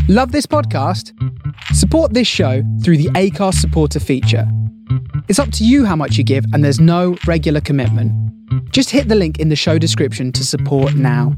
Love this podcast? Support this show through the Acast supporter feature. It's up to you how much you give, and there's no regular commitment. Just hit the link in the show description to support now.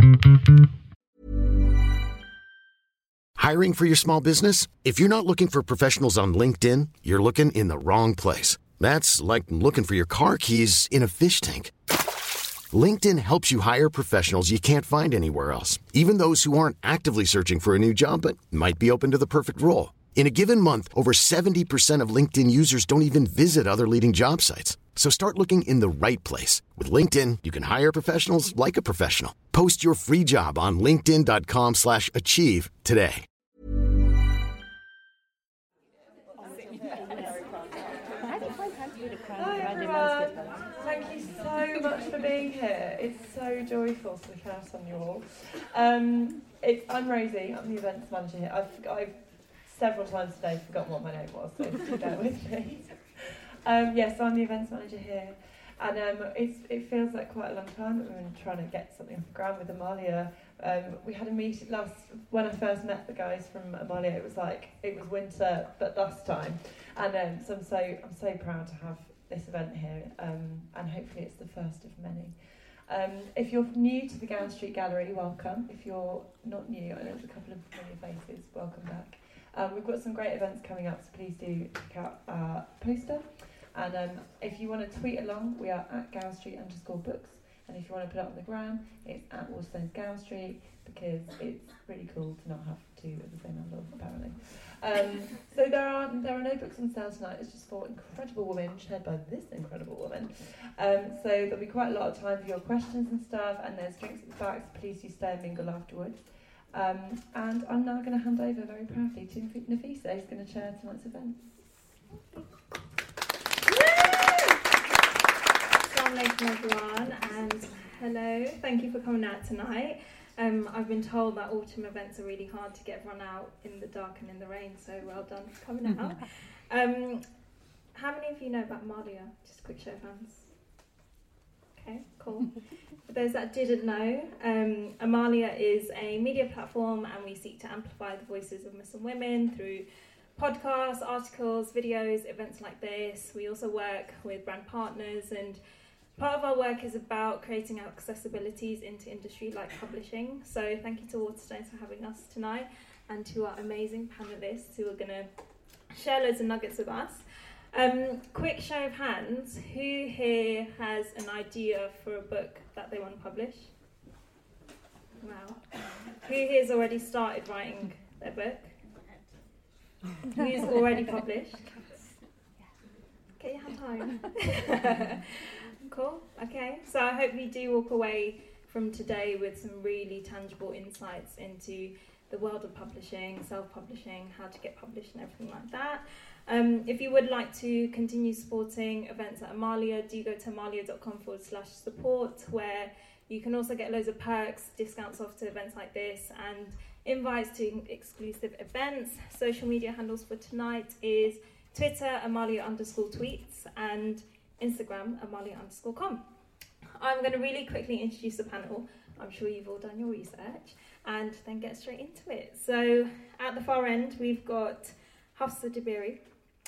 Hiring for your small business? If you're not looking for professionals on LinkedIn, you're looking in the wrong place. That's like looking for your car keys in a fish tank. LinkedIn helps you hire professionals you can't find anywhere else, even those who aren't actively searching for a new job but might be open to the perfect role. In a given month, over 70% of LinkedIn users don't even visit other leading job sites. So start looking in the right place. With LinkedIn, you can hire professionals like a professional. Post your free job on linkedin.com/achieve today. Hi everyone, thank you so much for being here. It's so joyful to look out on you all. I'm Rosie, I'm the events manager here. I've several times today forgotten what my name was, so bear with me. Yes, I'm the events manager here, and it feels like quite a long time that we've been trying to get something off the ground with Amalia. We had a meeting when I first met the guys from Amalia. It was winter, but last time, and so I'm so proud to have this event here, and hopefully it's the first of many. If you're new to the Gower Street Gallery, welcome. If you're not new, I know there's a couple of familiar faces, welcome back. We've got some great events coming up, so please do check out our poster. And if you want to tweet along, we are at Gower Street_books. And if you want to put it on the gram, it's at Waterstones Gower Street, because it's really cool to not have two of the same handle, apparently. So there are no books on sale tonight. It's just for incredible women, shared by this incredible woman. So there'll be quite a lot of time for your questions and stuff, and there's drinks at the back, so please do stay and mingle afterwards. And I'm now going to hand over very proudly to Nafisa, who's going to chair tonight's event. Assalamu alaikum everyone, and hello, thank you for coming out tonight. I've been told that autumn events are really hard to get everyone out in the dark and in the rain, so well done for coming out. How many of you know about Amalia? Just a quick show of hands. Okay, cool. For those that didn't know, Amalia is a media platform, and we seek to amplify the voices of Muslim women through podcasts, articles, videos, events like this. We also work with brand partners, and part of our work is about creating accessibilities into industry like publishing. So thank you to Waterstones for having us tonight, and to our amazing panellists who are going to share loads of nuggets with us. Quick show of hands, who here has an idea for a book that they want to publish? Wow. Who here's already started writing their book? Who's already published? Get your hand high. Cool, okay. So I hope you do walk away from today with some really tangible insights into the world of publishing, self-publishing, how to get published and everything like that. If you would like to continue supporting events at Amalia, do go to amalia.com/support, where you can also get loads of perks, discounts off to events like this, and invites to exclusive events. Social media handles for tonight is Twitter, Amalia_tweets, and Instagram, Amalia_com. I'm going to really quickly introduce the panel. I'm sure you've all done your research, and then get straight into it. So at the far end, we've got Hafsa Dabiri,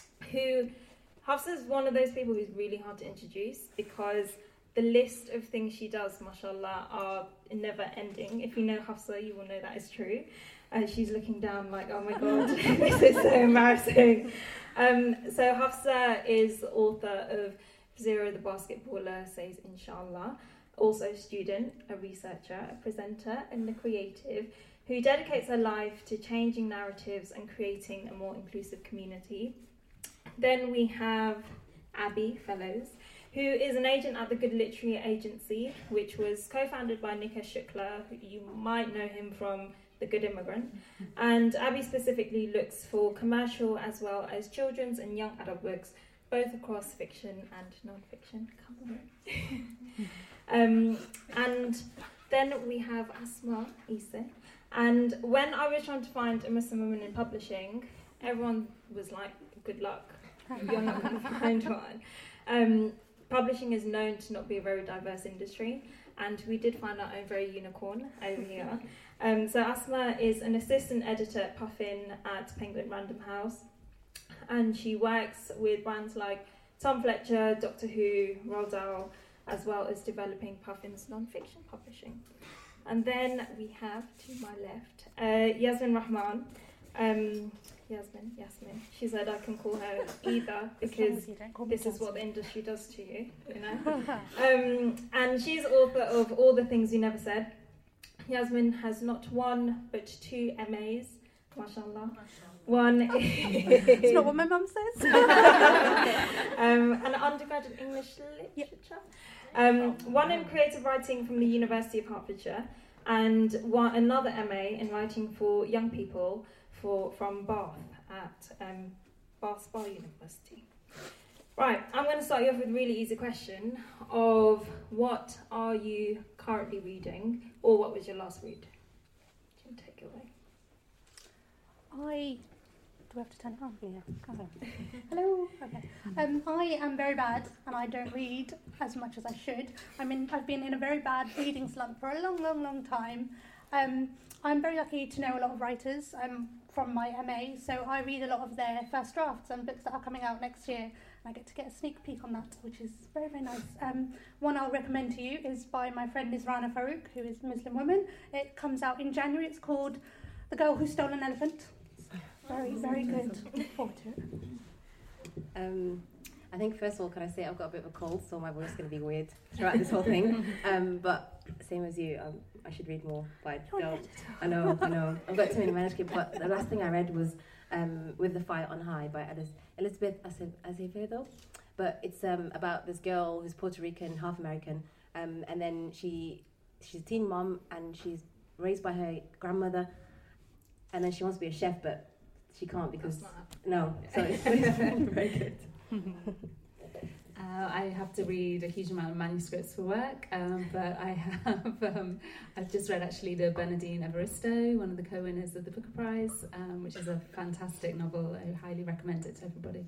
Hafsa is one of those people who's really hard to introduce, because the list of things she does, mashallah, are never ending. If you know Hafsa, you will know that is true. She's looking down like, oh my God, this is so embarrassing. So Hafsa is the author of Zero the Basketballer Says Inshallah, also a student, a researcher, a presenter, and a creative who dedicates her life to changing narratives and creating a more inclusive community. Then we have Abby Fellows, who is an agent at the Good Literary Agency, which was co-founded by Nikesh Shukla, who you might know him from The Good Immigrant. And Abby specifically looks for commercial as well as children's and young adult books, both across fiction and non-fiction. Come on. And then we have Asma Issa. And when I was trying to find a Muslim woman in publishing, everyone was like, good luck, you're not going to find one. Publishing is known to not be a very diverse industry, and we did find our own very unicorn over here. So Asma is an assistant editor at Puffin at Penguin Random House, and she works with brands like Tom Fletcher, Doctor Who, Roald Dahl, as well as developing Puffin's non-fiction publishing. And then we have, to my left, Yasmin Rahman. Yasmin. She said I can call her either because this is what the industry does to you, you know. And she's author of All the Things You Never Said. Yasmin has not one but 2 MAs, mashallah. One is... It's not what my mum says. An undergrad in English literature. One in creative writing from the University of Hertfordshire, and another MA in writing for young people from Bath at Bath Spa University. Right, I'm going to start you off with a really easy question of what are you currently reading, or what was your last read? Can you take it away? Do we have to turn it on? Yeah. Hello. Okay. I am very bad, and I don't read as much as I should. I've been in a very bad reading slump for a long time. I'm very lucky to know a lot of writers from my MA, so I read a lot of their first drafts and books that are coming out next year. I get to get a sneak peek on that, which is very, very nice. One I'll recommend to you is by my friend Nisrana Farouk, who is a Muslim woman. It comes out in January. It's called The Girl Who Stole an Elephant. Very, very good. Look forward to it. I think first of all, can I say I've got a bit of a cold, so my voice is going to be weird throughout this whole thing. But same as you, I should read more. But I know. I've got too many manuscripts. But the last thing I read was With the Fire on High by Elizabeth Acevedo. But it's about this girl who's Puerto Rican, half American, and then she's a teen mom, and she's raised by her grandmother, and then she wants to be a chef, but she can't because no. So it's very good. I have to read a huge amount of manuscripts for work, but I have I've just read actually the Bernardine Evaristo, one of the co-winners of the Booker Prize, which is a fantastic novel. I highly recommend it to everybody.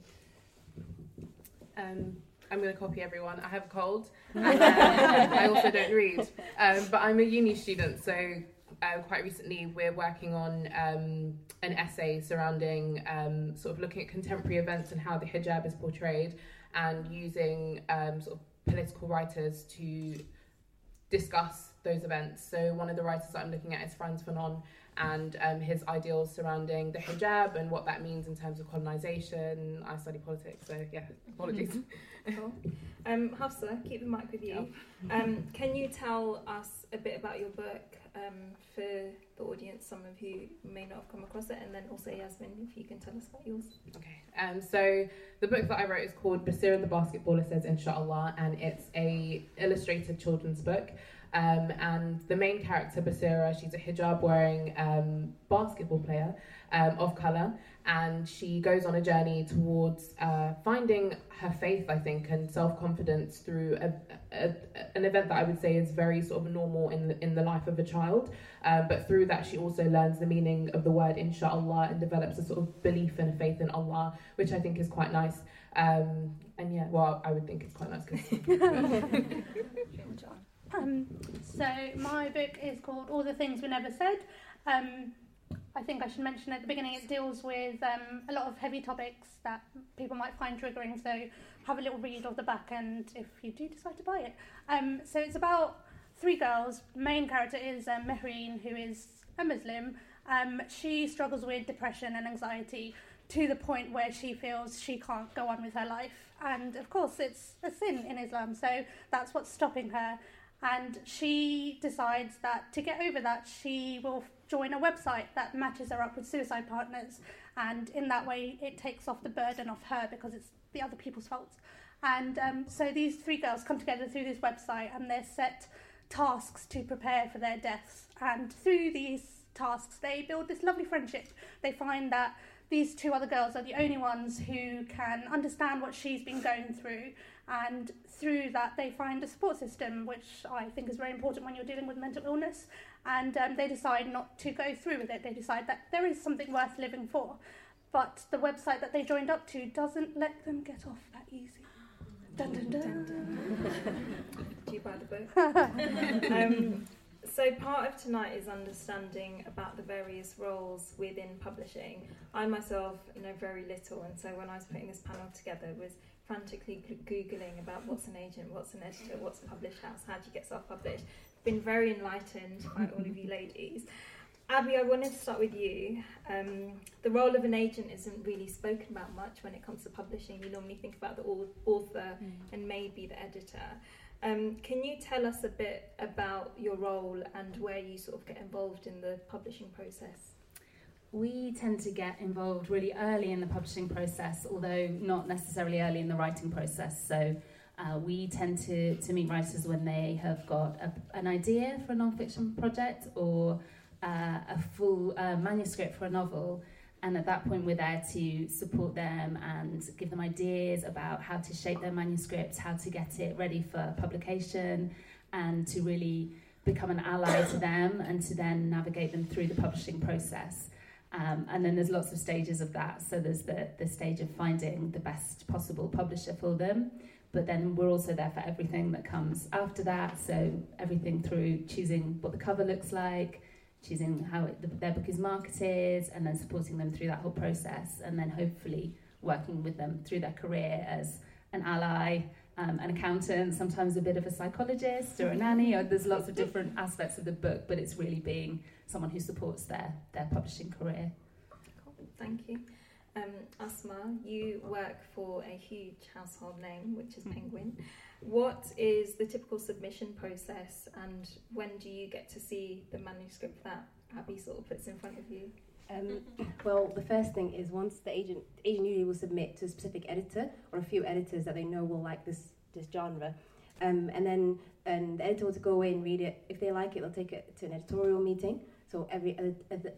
I'm going to copy everyone. I have a cold, and I also don't read, but I'm a uni student, so quite recently we're working on an essay surrounding sort of looking at contemporary events and how the hijab is portrayed, and using sort of political writers to discuss those events. So one of the writers that I'm looking at is Frantz Fanon, and his ideals surrounding the hijab and what that means in terms of colonisation. I study politics, so yeah, apologies. Cool. Hafsa, keep the mic with you. Can you tell us a bit about your book for the audience, some of you may not have come across it, and then also Yasmin, if you can tell us about yours. Okay, so the book that I wrote is called Basira the Basketballer Says Inshallah, and it's a illustrated children's book. And the main character, Basira, she's a hijab-wearing basketball player of colour, and she goes on a journey towards finding her faith, I think, and self-confidence through an event that I would say is very sort of normal in the life of a child. But through that, she also learns the meaning of the word inshallah and develops a sort of belief and a faith in Allah, which I think is quite nice. And yeah, well, I would think it's quite nice. So my book is called All the Things We Never Said. I think I should mention at the beginning it deals with a lot of heavy topics that people might find triggering, so have a little read of the back end if you do decide to buy it. So it's about 3 girls. The main character is Mehreen, who is a Muslim. She struggles with depression and anxiety to the point where she feels she can't go on with her life. And of course it's a sin in Islam, so that's what's stopping her. And she decides that to get over that, she will join a website that matches her up with suicide partners. And in that way, it takes off the burden off her because it's the other people's faults. And so these 3 girls come together through this website, and they're set tasks to prepare for their deaths. And through these tasks, they build this lovely friendship. They find that these 2 other girls are the only ones who can understand what she's been going through, and through that they find a support system, which I think is very important when you're dealing with mental illness, and they decide not to go through with it. They decide that there is something worth living for, but the website that they joined up to doesn't let them get off that easy. Dun, dun, dun. Do you buy the book? So part of tonight is understanding about the various roles within publishing. I myself know very little, and so when I was putting this panel together, was frantically Googling about what's an agent, what's an editor, what's a published house, how do you get self-published. Been very enlightened by all of you ladies. Abby, I wanted to start with you. The role of an agent isn't really spoken about much when it comes to publishing. You normally think about the author and maybe the editor. Can you tell us a bit about your role and where you sort of get involved in the publishing process? We tend to get involved really early in the publishing process, although not necessarily early in the writing process. So we tend to meet writers when they have got an idea for a non-fiction project or a full manuscript for a novel, and at that point we're there to support them and give them ideas about how to shape their manuscripts, how to get it ready for publication, and to really become an ally to them and to then navigate them through the publishing process. And then there's lots of stages of that. So there's the stage of finding the best possible publisher for them, but then we're also there for everything that comes after that. So everything through choosing what the cover looks like, choosing how their book is marketed, and then supporting them through that whole process, and then hopefully working with them through their career as an ally, an accountant, sometimes a bit of a psychologist or a nanny, or there's lots of different aspects of the book, but it's really being someone who supports their publishing career. Cool, thank you. Asma, you work for a huge household name, which is Penguin. What is the typical submission process, and when do you get to see the manuscript that Abby sort of puts in front of you? Well, the first thing is once the agent usually will submit to a specific editor or a few editors that they know will like this genre, and then the editor will go away and read it. If they like it, they'll take it to an editorial meeting. So every other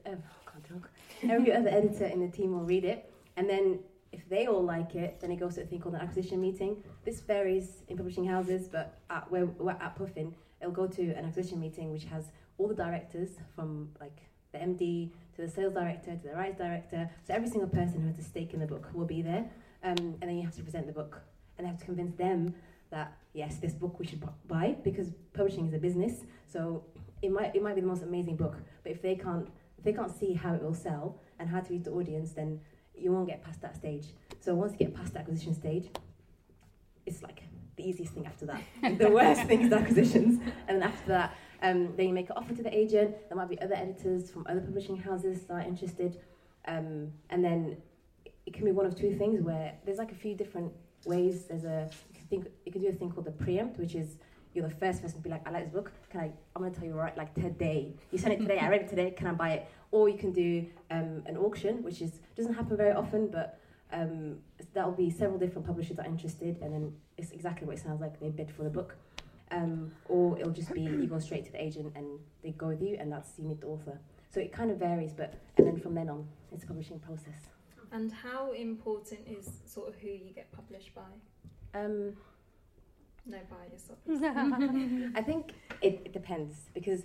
editor in the team will read it, and then if they all like it, then it goes to a thing called an acquisition meeting. This varies in publishing houses, but at Puffin, it'll go to an acquisition meeting which has all the directors, from like the MD to the sales director to the rights director. So every single person who has a stake in the book will be there, and then you have to present the book, and they have to convince them that yes, this book we should buy, because publishing is a business. So it might be the most amazing book, but if they can't see how it will sell and how to reach the audience, then you won't get past that stage. So once you get past the acquisition stage, it's like the easiest thing after that. The worst thing is the acquisitions. And then after that, then you make an offer to the agent. There might be other editors from other publishing houses that are interested. And then it can be one of two things, where there's like a few different ways. You can do a thing called the preempt, which is you're the first person to be like, I like this book. I'm going to tell you right, like today. You sent it today, I read it today, can I buy it? Or you can do an auction, which doesn't happen very often, but that will be several different publishers that are interested, and then it's exactly what it sounds like, they bid for the book. Or it'll just be you go straight to the agent and they go with you, and that's you meet the author. So it kind of varies, and then from then on, it's a publishing process. And how important is sort of who you get published by? No bias, obviously. I think it depends, because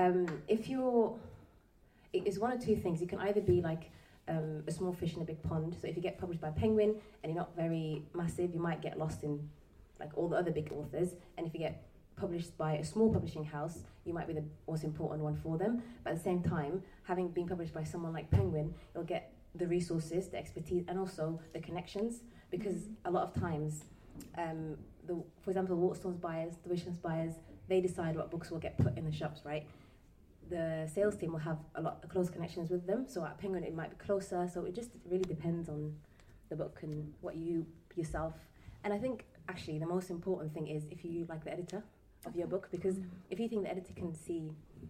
it's one or two things. You can either be like a small fish in a big pond. So if you get published by Penguin and you're not very massive, you might get lost in like all the other big authors. And if you get published by a small publishing house, you might be the most important one for them. But at the same time, having been published by someone like Penguin, you'll get the resources, the expertise, and also the connections. Because a lot of times, for example, the Waterstones buyers, the Wishlands buyers, they decide what books will get put in the shops, right? The sales team will have a lot of close connections with them. So at Penguin, it might be closer. So it just really depends on the book and what you yourself. And I think actually the most important thing is if you like the editor of your book, because if you think the editor can see,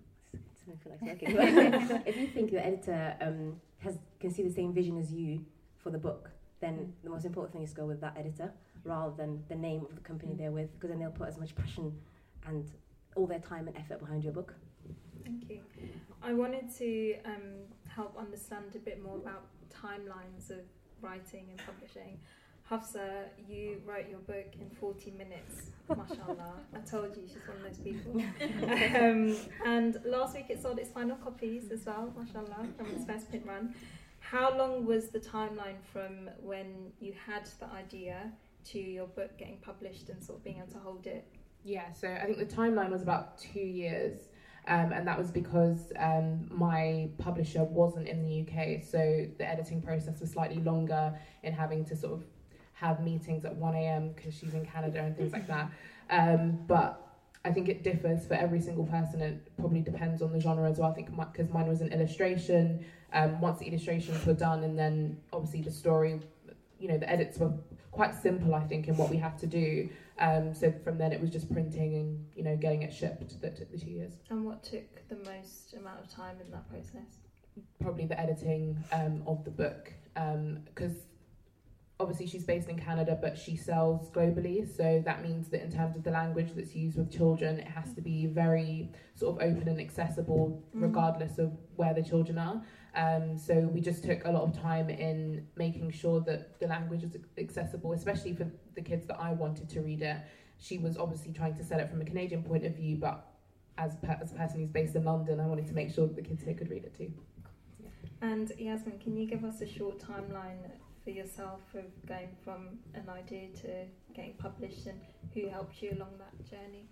if you think the editor can see the same vision as you for the book, then the most important thing is to go with that editor rather than the name of the company they're with, because then they'll put as much passion and all their time and effort behind your book. Thank you. I wanted to help understand a bit more about timelines of writing and publishing. Hafsa, you wrote your book in 40 minutes, mashallah. I told you, she's one of those people. And last week it sold its final copies as well, mashallah, from its first print run. How long was the timeline from when you had the idea to your book getting published and sort of being able to hold it? Yeah, so I think the timeline was about 2 years. And that was because my publisher wasn't in the UK, so the editing process was slightly longer in having to sort of have meetings at 1 a.m. because she's in Canada and things like that. But I think it differs for every single person. It probably depends on the genre as well. I think because mine was an illustration. Once the illustrations were done, and then obviously the story, you know, the edits were quite simple, I think, in what we had to do. So from then it was just printing and, you know, getting it shipped that took the 2 years. And what took the most amount of time in that process? Probably the editing of the book, because obviously she's based in Canada, but she sells globally. So that means that in terms of the language that's used with children, it has to be very sort of open and accessible, regardless of where the children are. So we just took a lot of time in making sure that the language is accessible, especially for the kids that I wanted to read it. She was obviously trying to sell it from a Canadian point of view, but as a person who's based in London, I wanted to make sure that the kids here could read it too. Yeah. And Yasmin, can you give us a short timeline for yourself of going from an idea to getting published, and who helped you along that journey?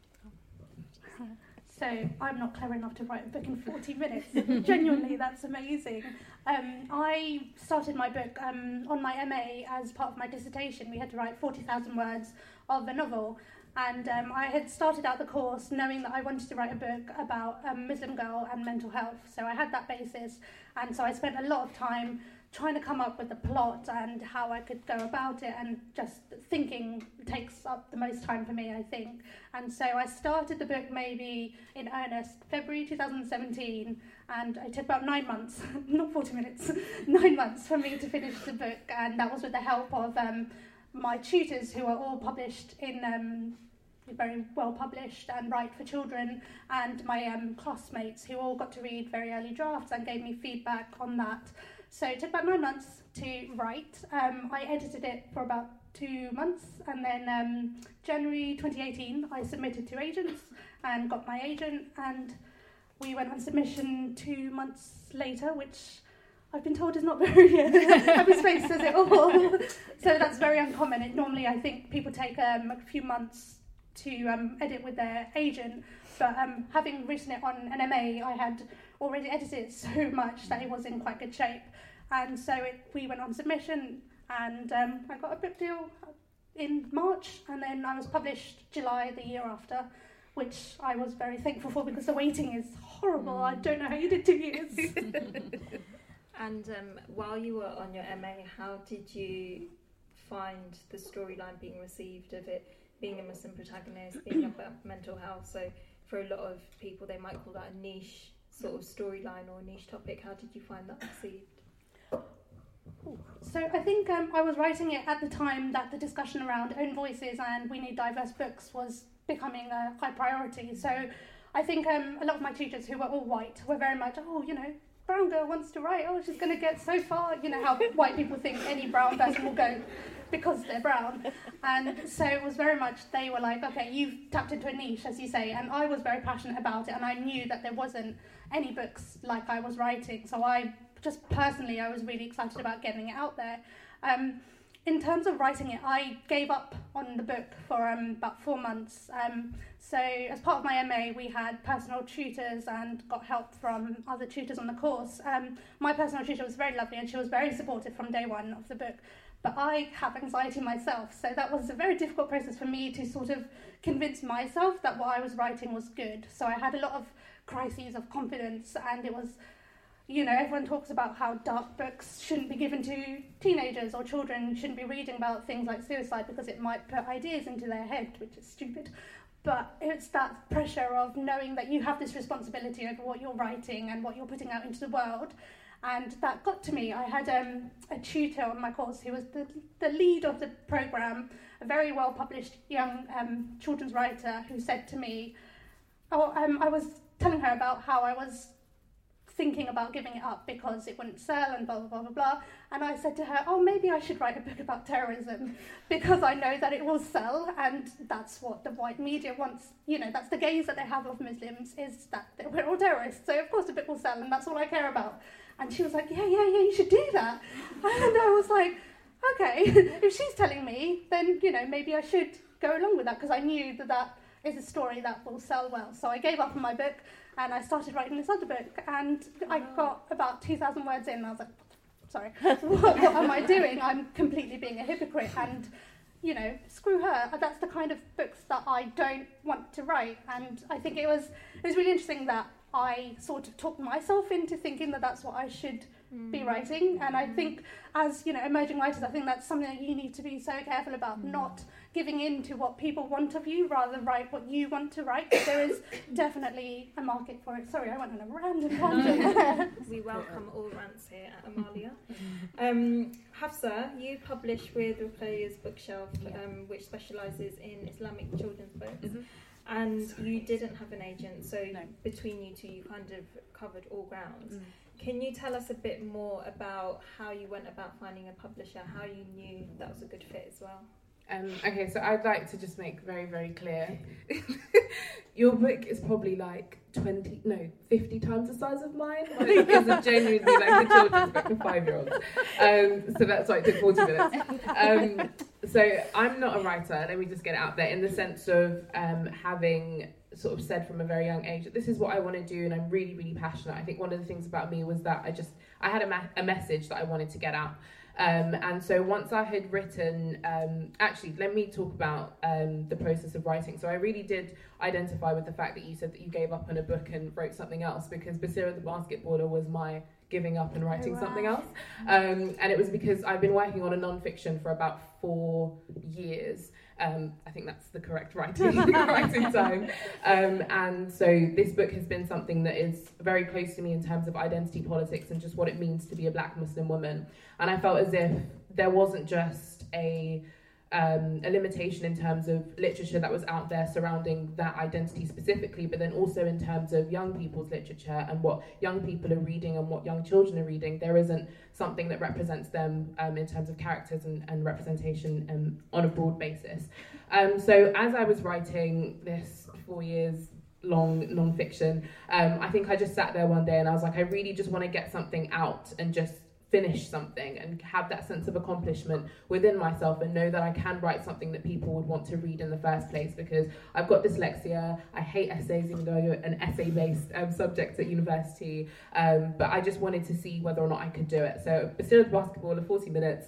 So I'm not clever enough to write a book in 40 minutes. Genuinely, that's amazing. I started my book on my MA as part of my dissertation. We had to write 40,000 words of a novel. And I had started out the course knowing that I wanted to write a book about a Muslim girl and mental health. So I had that basis. And so I spent a lot of time trying to come up with the plot and how I could go about it, and just thinking takes up the most time for me, I think. And so I started the book maybe in earnest February 2017, and it took about 9 months, not 40 minutes, 9 months for me to finish the book, and that was with the help of my tutors, who are all published in very well published and Write for Children, and my classmates, who all got to read very early drafts and gave me feedback on that. So it took about 9 months to write. I edited it for about 2 months, and then January 2018 I submitted to agents and got my agent, and we went on submission 2 months later, which I've been told is not very happy space says it all. So that's very uncommon. Normally I think people take a few months to edit with their agent, but having written it on an MA, I had already edited it so much that it was in quite good shape. And so we went on submission, and I got a book deal in March, and then I was published July the year after, which I was very thankful for, because the waiting is horrible. I don't know how you did 2 years. And while you were on your MA, how did you find the storyline being received of it being a Muslim protagonist, being about mental health? So for a lot of people, they might call that a niche sort of storyline or a niche topic. How did you find that received? So I think I was writing it at the time that the discussion around own voices and we need diverse books was becoming a high priority. So I think a lot of my tutors, who were all white, were very much, oh, you know, brown girl wants to write, oh, she's going to get so far. You know how white people think any brown person will go because they're brown. And so it was very much, they were like, okay, you've tapped into a niche, as you say, and I was very passionate about it, and I knew that there wasn't any books like I was writing, so I was really excited about getting it out there. In terms of writing it, I gave up on the book for about 4 months. So as part of my MA, we had personal tutors and got help from other tutors on the course. My personal tutor was very lovely, and she was very supportive from day one of the book. But I have anxiety myself, so that was a very difficult process for me to sort of convince myself that what I was writing was good. So I had a lot of crises of confidence, and it was, you know, everyone talks about how dark books shouldn't be given to teenagers, or children shouldn't be reading about things like suicide because it might put ideas into their head, which is stupid. But it's that pressure of knowing that you have this responsibility over what you're writing and what you're putting out into the world. And that got to me. I had a tutor on my course who was the lead of the programme, a very well-published young children's writer, who said to me, I was telling her about how I was thinking about giving it up because it wouldn't sell and blah, blah, blah, blah, blah. And I said to her, oh, maybe I should write a book about terrorism because I know that it will sell, and that's what the white media wants. You know, that's the gaze that they have of Muslims, is that we're all terrorists. So of course the book will sell, and that's all I care about. And she was like, yeah, you should do that. And I was like, okay, if she's telling me, then, you know, maybe I should go along with that, because I knew that is a story that will sell well. So I gave up on my book and I started writing this other book, and I got about 2,000 words in and I was like, sorry, what am I doing? I'm completely being a hypocrite, and you know, screw her. That's the kind of books that I don't want to write. And I think it was really interesting that I sort of talked myself into thinking that that's what I should be writing. And I think as, you know, emerging writers, I think that's something that you need to be so careful about, not giving in to what people want of you, rather than write what you want to write. There is definitely a market for it. Sorry, I went on a random tangent. We welcome all rants here at Amalia. Hafsa, you publish with Ruqayyah's Bookshelf, which specialises in Islamic children's books. And you didn't have an agent, so between you two, you kind of covered all grounds. Can you tell us a bit more about how you went about finding a publisher, how you knew that was a good fit as well? Okay, so I'd like to just make very, very clear. Your book is probably like 50 times the size of mine. Like, it's genuinely like a children's book for 5-year-olds. So that's why it took 40 minutes. So I'm not a writer, let me just get it out there, in the sense of having sort of said from a very young age that this is what I want to do, and I'm really, really passionate. I think one of the things about me was that I had a message that I wanted to get out. And so once I had written, actually, let me talk about the process of writing. So I really did identify with the fact that you said that you gave up on a book and wrote something else, because Basira the Basketballer was my giving up and writing something else. And it was because I've been working on a non-fiction for about 4 years. I think that's the correct writing time. And so this book has been something that is very close to me in terms of identity politics and just what it means to be a Black Muslim woman. And I felt as if there wasn't just a limitation in terms of literature that was out there surrounding that identity specifically, but then also in terms of young people's literature and what young people are reading and what young children are reading. There isn't something that represents them in terms of characters and representation on a broad basis. So as I was writing this 4 years long non-fiction, I think I just sat there one day and I was like, I really just want to get something out and just finish something and have that sense of accomplishment within myself and know that I can write something that people would want to read in the first place, because I've got dyslexia. I hate essays, even though you're an essay-based subject at university, but I just wanted to see whether or not I could do it. So Basira the Basketballer, 40 minutes.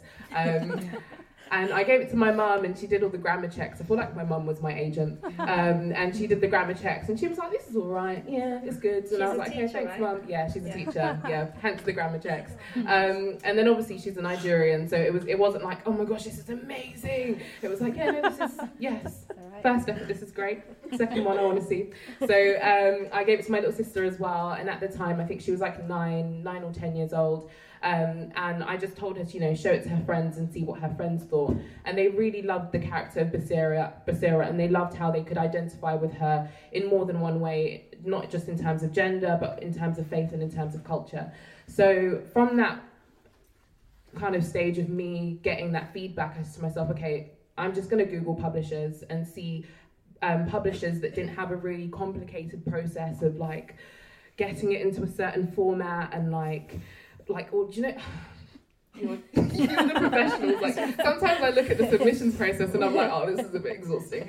And I gave it to my mum and she did all the grammar checks. I feel like my mum was my agent. And she did the grammar checks and she was like, this is all right. Yeah, it's good. And I was like, okay, thanks, mum. Yeah, she's a teacher. Yeah, hence the grammar checks. And then obviously she's a Nigerian. So it wasn't like, oh my gosh, this is amazing. It was like, yeah, no, this is, yes. First effort, this is great. Second one, I want to see. So I gave it to my little sister as well. And at the time, I think she was like 9 or 10 years old. And I just told her to, show it to her friends and see what her friends thought. And they really loved the character of Basira, and they loved how they could identify with her in more than one way, not just in terms of gender, but in terms of faith and in terms of culture. So from that kind of stage of me getting that feedback, I said to myself, okay, I'm just going to Google publishers and see publishers that didn't have a really complicated process of like getting it into a certain format and or do you know, you're the professionals. Like sometimes I look at the submissions process and I'm like, oh, this is a bit exhausting.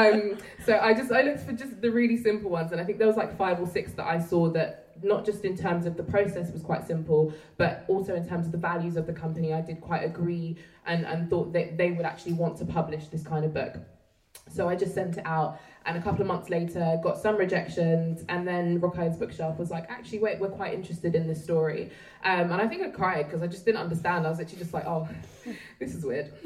So I looked for just the really simple ones, and I think there was like 5 or 6 that I saw that not just in terms of the process was quite simple, but also in terms of the values of the company, I did quite agree and thought that they would actually want to publish this kind of book. So I just sent it out, and a couple of months later got some rejections, and then Ruqayyah's Bookshelf was like, actually wait, we're quite interested in this story. And I think I cried because I just didn't understand. I was actually just like, oh, this is weird.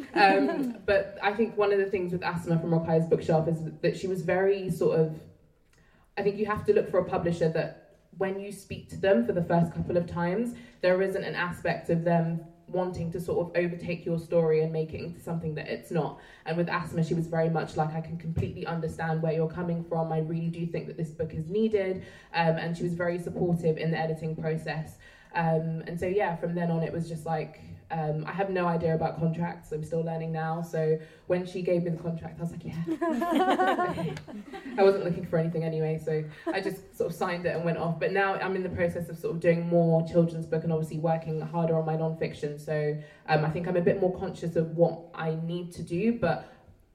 But I think one of the things with Asma from Ruqayyah's Bookshelf is that she was very sort of, I think you have to look for a publisher that when you speak to them for the first couple of times, there isn't an aspect of them wanting to sort of overtake your story and make it into something that it's not. And with Asma, she was very much like, I can completely understand where you're coming from. I really do think that this book is needed. And she was very supportive in the editing process. And so, yeah, from then on, it was just like, I have no idea about contracts. I'm still learning now. So when she gave me the contract, I was like, yeah. I wasn't looking for anything anyway. So I just sort of signed it and went off. But now I'm in the process of sort of doing more children's book and obviously working harder on my non-fiction. So I think I'm a bit more conscious of what I need to do. But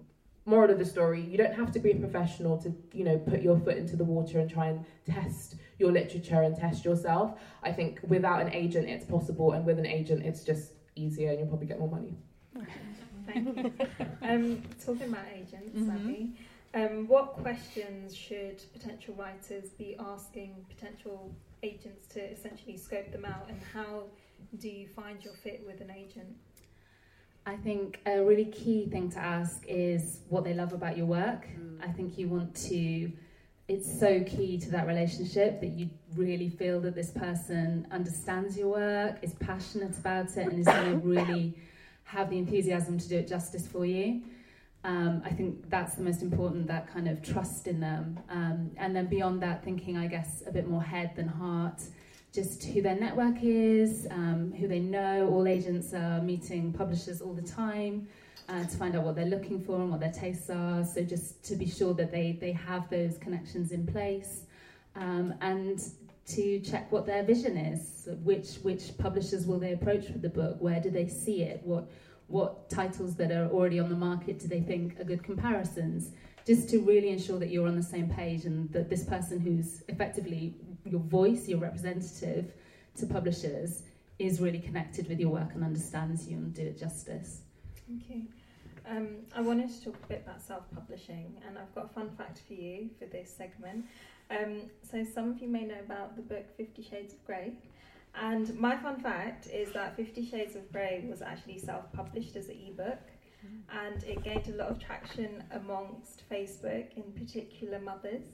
moral of the story, you don't have to be a professional to, you know, put your foot into the water and try and test your literature and test yourself. I think without an agent, it's possible, and with an agent, it's just easier, and you'll probably get more money. Thank you. Talking about agents, Abby, what questions should potential writers be asking potential agents to essentially scope them out, and how do you find your fit with an agent? I think a really key thing to ask is what they love about your work. I think you want to, it's so key to that relationship that you really feel that this person understands your work, is passionate about it, and is going to really have the enthusiasm to do it justice for you. I think that's the most important, that kind of trust in them. And then beyond that, thinking, I guess, a bit more head than heart, just who their network is, who they know. All agents are meeting publishers all the time to find out what they're looking for and what their tastes are. So just to be sure that they have those connections in place, and to check what their vision is. Which publishers will they approach with the book? Where do they see it? What titles that are already on the market do they think are good comparisons? Just to really ensure that you're on the same page, and that this person who's effectively your voice, your representative to publishers, is really connected with your work and understands you and do it justice. Thank you. I wanted to talk a bit about self-publishing, and I've got a fun fact for you for this segment. So some of you may know about the book 50 Shades of Grey, and my fun fact is that 50 Shades of Grey was actually self-published as an ebook, and it gained a lot of traction amongst Facebook, in particular mothers.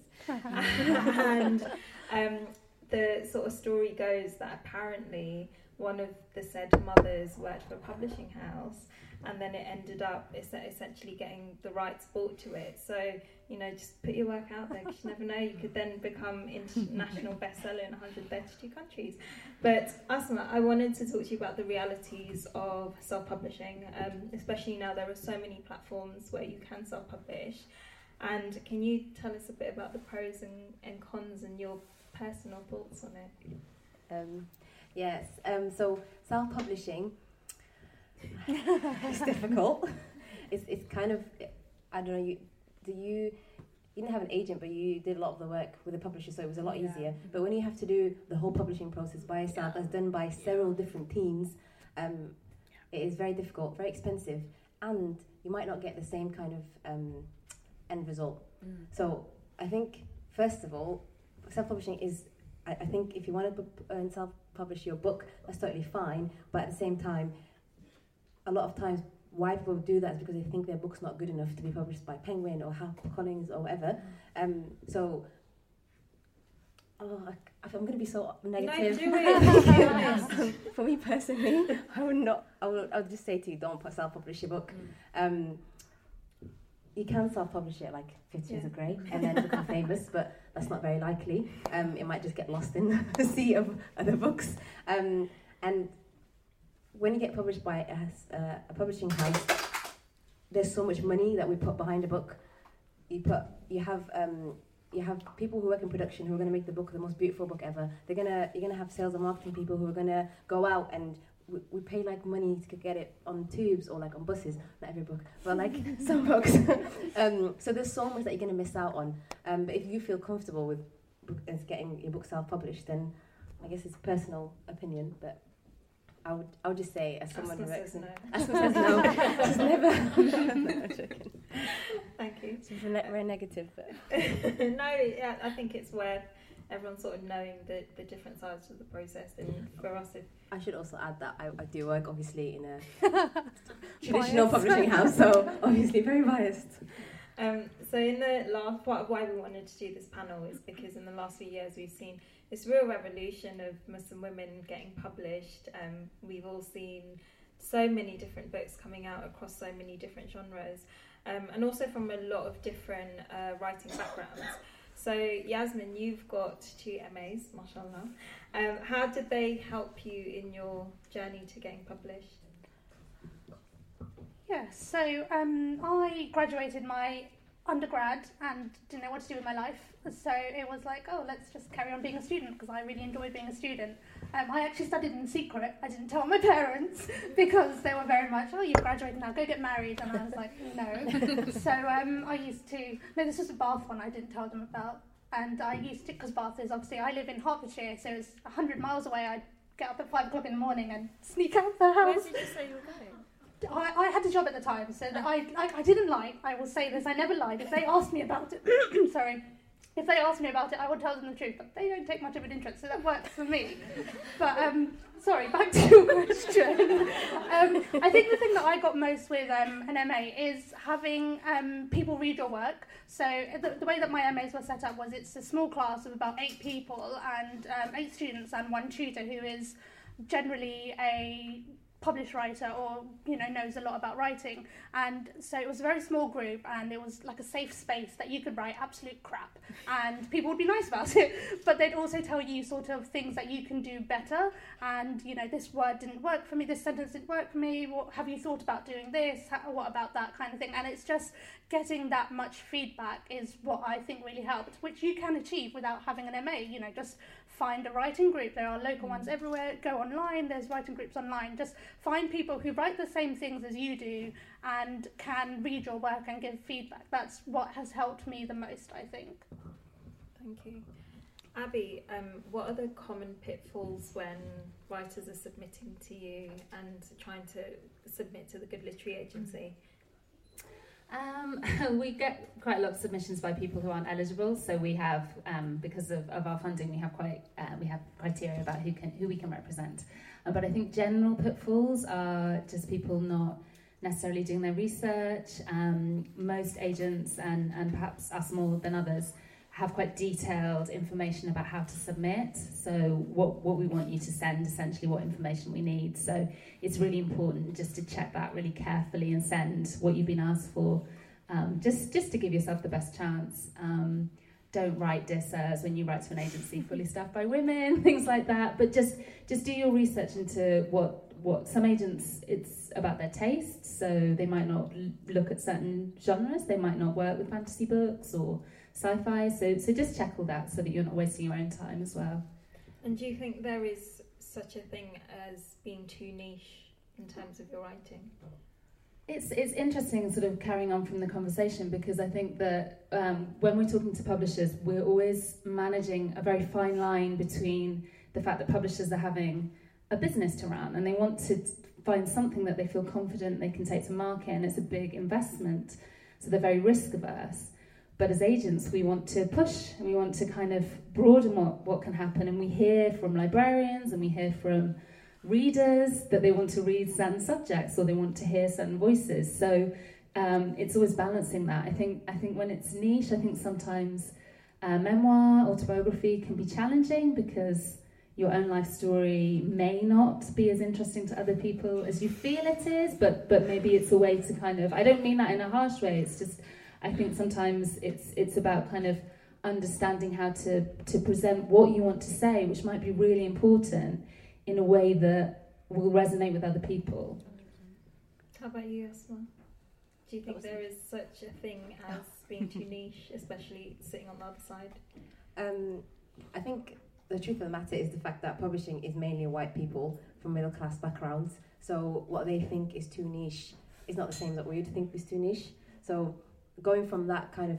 And the sort of story goes that apparently one of the said mothers worked for a publishing house, and then it ended up essentially getting the rights bought to it. So, you know, just put your work out there, because you never know, you could then become international bestseller in 132 countries. But Asma, I wanted to talk to you about the realities of self-publishing, especially now there are so many platforms where you can self-publish. And can you tell us a bit about the pros and cons and your personal thoughts on it? Yes, so self-publishing, it's difficult. It's kind of, I don't know, you didn't have an agent, but you did a lot of the work with the publisher, so it was a lot easier. But when you have to do the whole publishing process by yourself, that's done by several different teams, it is very difficult, very expensive, and you might not get the same kind of end result. So I think, first of all, self-publishing is, I think if you want to self-publish your book, that's totally fine, but at the same time, a lot of times why people do that is because they think their book's not good enough to be published by Penguin or HarperCollins or whatever. So, I'm going to be so negative. No, do it. For me personally, I would just say to you, don't self-publish your book. You can self-publish it like 50 Shades of Grey and then become famous, but that's not very likely. It might just get lost in the sea of other books. And when you get published by a publishing house, there's so much money that we put behind a book. You have people who work in production who are going to make the book the most beautiful book ever. You're gonna have sales and marketing people who are going to go out, and we pay like money to get it on tubes or like on buses. Not every book, but like some books. So there's so much that you're going to miss out on. But if you feel comfortable with getting your book self-published, then I guess it's a personal opinion, but I would just say, as someone who works in... Asma says no. She's never... No, I'm joking. Thank you. She's very negative. But. No, yeah, I think it's worth everyone sort of knowing the different sides of the process. And for us, I should also add that I do work, obviously, in a traditional publishing house, so obviously very biased. So in the last part of why we wanted to do this panel is because in the last few years we've seen this real revolution of Muslim women getting published. We've all seen so many different books coming out across so many different genres, and also from a lot of different writing backgrounds. So Yasmin, you've got 2 MAs, mashallah. How did they help you in your journey to getting published? Yeah, so I graduated my undergrad and didn't know what to do with my life. So it was like, oh, let's just carry on being a student, because I really enjoy being a student. I actually studied in secret. I didn't tell my parents because they were very much, oh, you've graduated now, go get married. And I was like, no. So I used to, no, this was a Bath one I didn't tell them about. And I used to, because Bath is obviously, I live in Hertfordshire, so it's 100 miles away. I'd get up at 5 o'clock in the morning and sneak out the house. Where did you say you were going? I had a job at the time, so that I didn't lie. I will say this, I never lied. If they asked me about it, sorry. If they asked me about it, I would tell them the truth, but they don't take much of an interest, so that works for me. But, sorry, back to your question. I think the thing that I got most with an MA is having people read your work. So the way that my MAs were set up was it's a small class of about 8 people and 8 students and 1 tutor who is generally a published writer or knows a lot about writing, and so it was a very small group and it was like a safe space that you could write absolute crap and people would be nice about it, but they'd also tell you sort of things that you can do better, and this word didn't work for me, this sentence didn't work for me, what have you thought about doing this, what about that kind of thing. And it's just getting that much feedback is what I think really helped, which you can achieve without having an MA. Just find a writing group. There are local ones everywhere. Go online. There's writing groups online. Just find people who write the same things as you do and can read your work and give feedback. That's what has helped me the most, I think. Thank you. Abby, what are the common pitfalls when writers are submitting to you and trying to submit to the Good Literary Agency? We get quite a lot of submissions by people who aren't eligible, so we have, because of our funding, we have criteria about who we can represent. But I think general pitfalls are just people not necessarily doing their research. Most agents, and perhaps us more than others, have quite detailed information about how to submit. So what we want you to send, essentially what information we need. So it's really important just to check that really carefully and send what you've been asked for, just to give yourself the best chance. Don't write Dear Sirs when you write to an agency fully staffed by women, things like that. But just do your research into what some agents, it's about their taste. So they might not look at certain genres. They might not work with fantasy books or sci-fi, so just check all that so that you're not wasting your own time as well. And do you think there is such a thing as being too niche in terms of your writing? It's interesting sort of carrying on from the conversation, because I think that when we're talking to publishers, we're always managing a very fine line between the fact that publishers are having a business to run and they want to find something that they feel confident they can take to market, and it's a big investment, so they're very risk averse. But as agents, we want to push and we want to kind of broaden what can happen. And we hear from librarians and we hear from readers that they want to read certain subjects or they want to hear certain voices. So it's always balancing that. I think when it's niche, I think sometimes memoir, autobiography can be challenging because your own life story may not be as interesting to other people as you feel it is, but maybe it's a way to kind of, I don't mean that in a harsh way, it's just, I think sometimes it's about kind of understanding how to present what you want to say, which might be really important in a way that will resonate with other people. How about you, Asma? Do you think there is such a thing as being too niche, especially sitting on the other side? I think the truth of the matter is the fact that publishing is mainly white people from middle class backgrounds. So what they think is too niche is not the same that we'd think is too niche. So going from that kind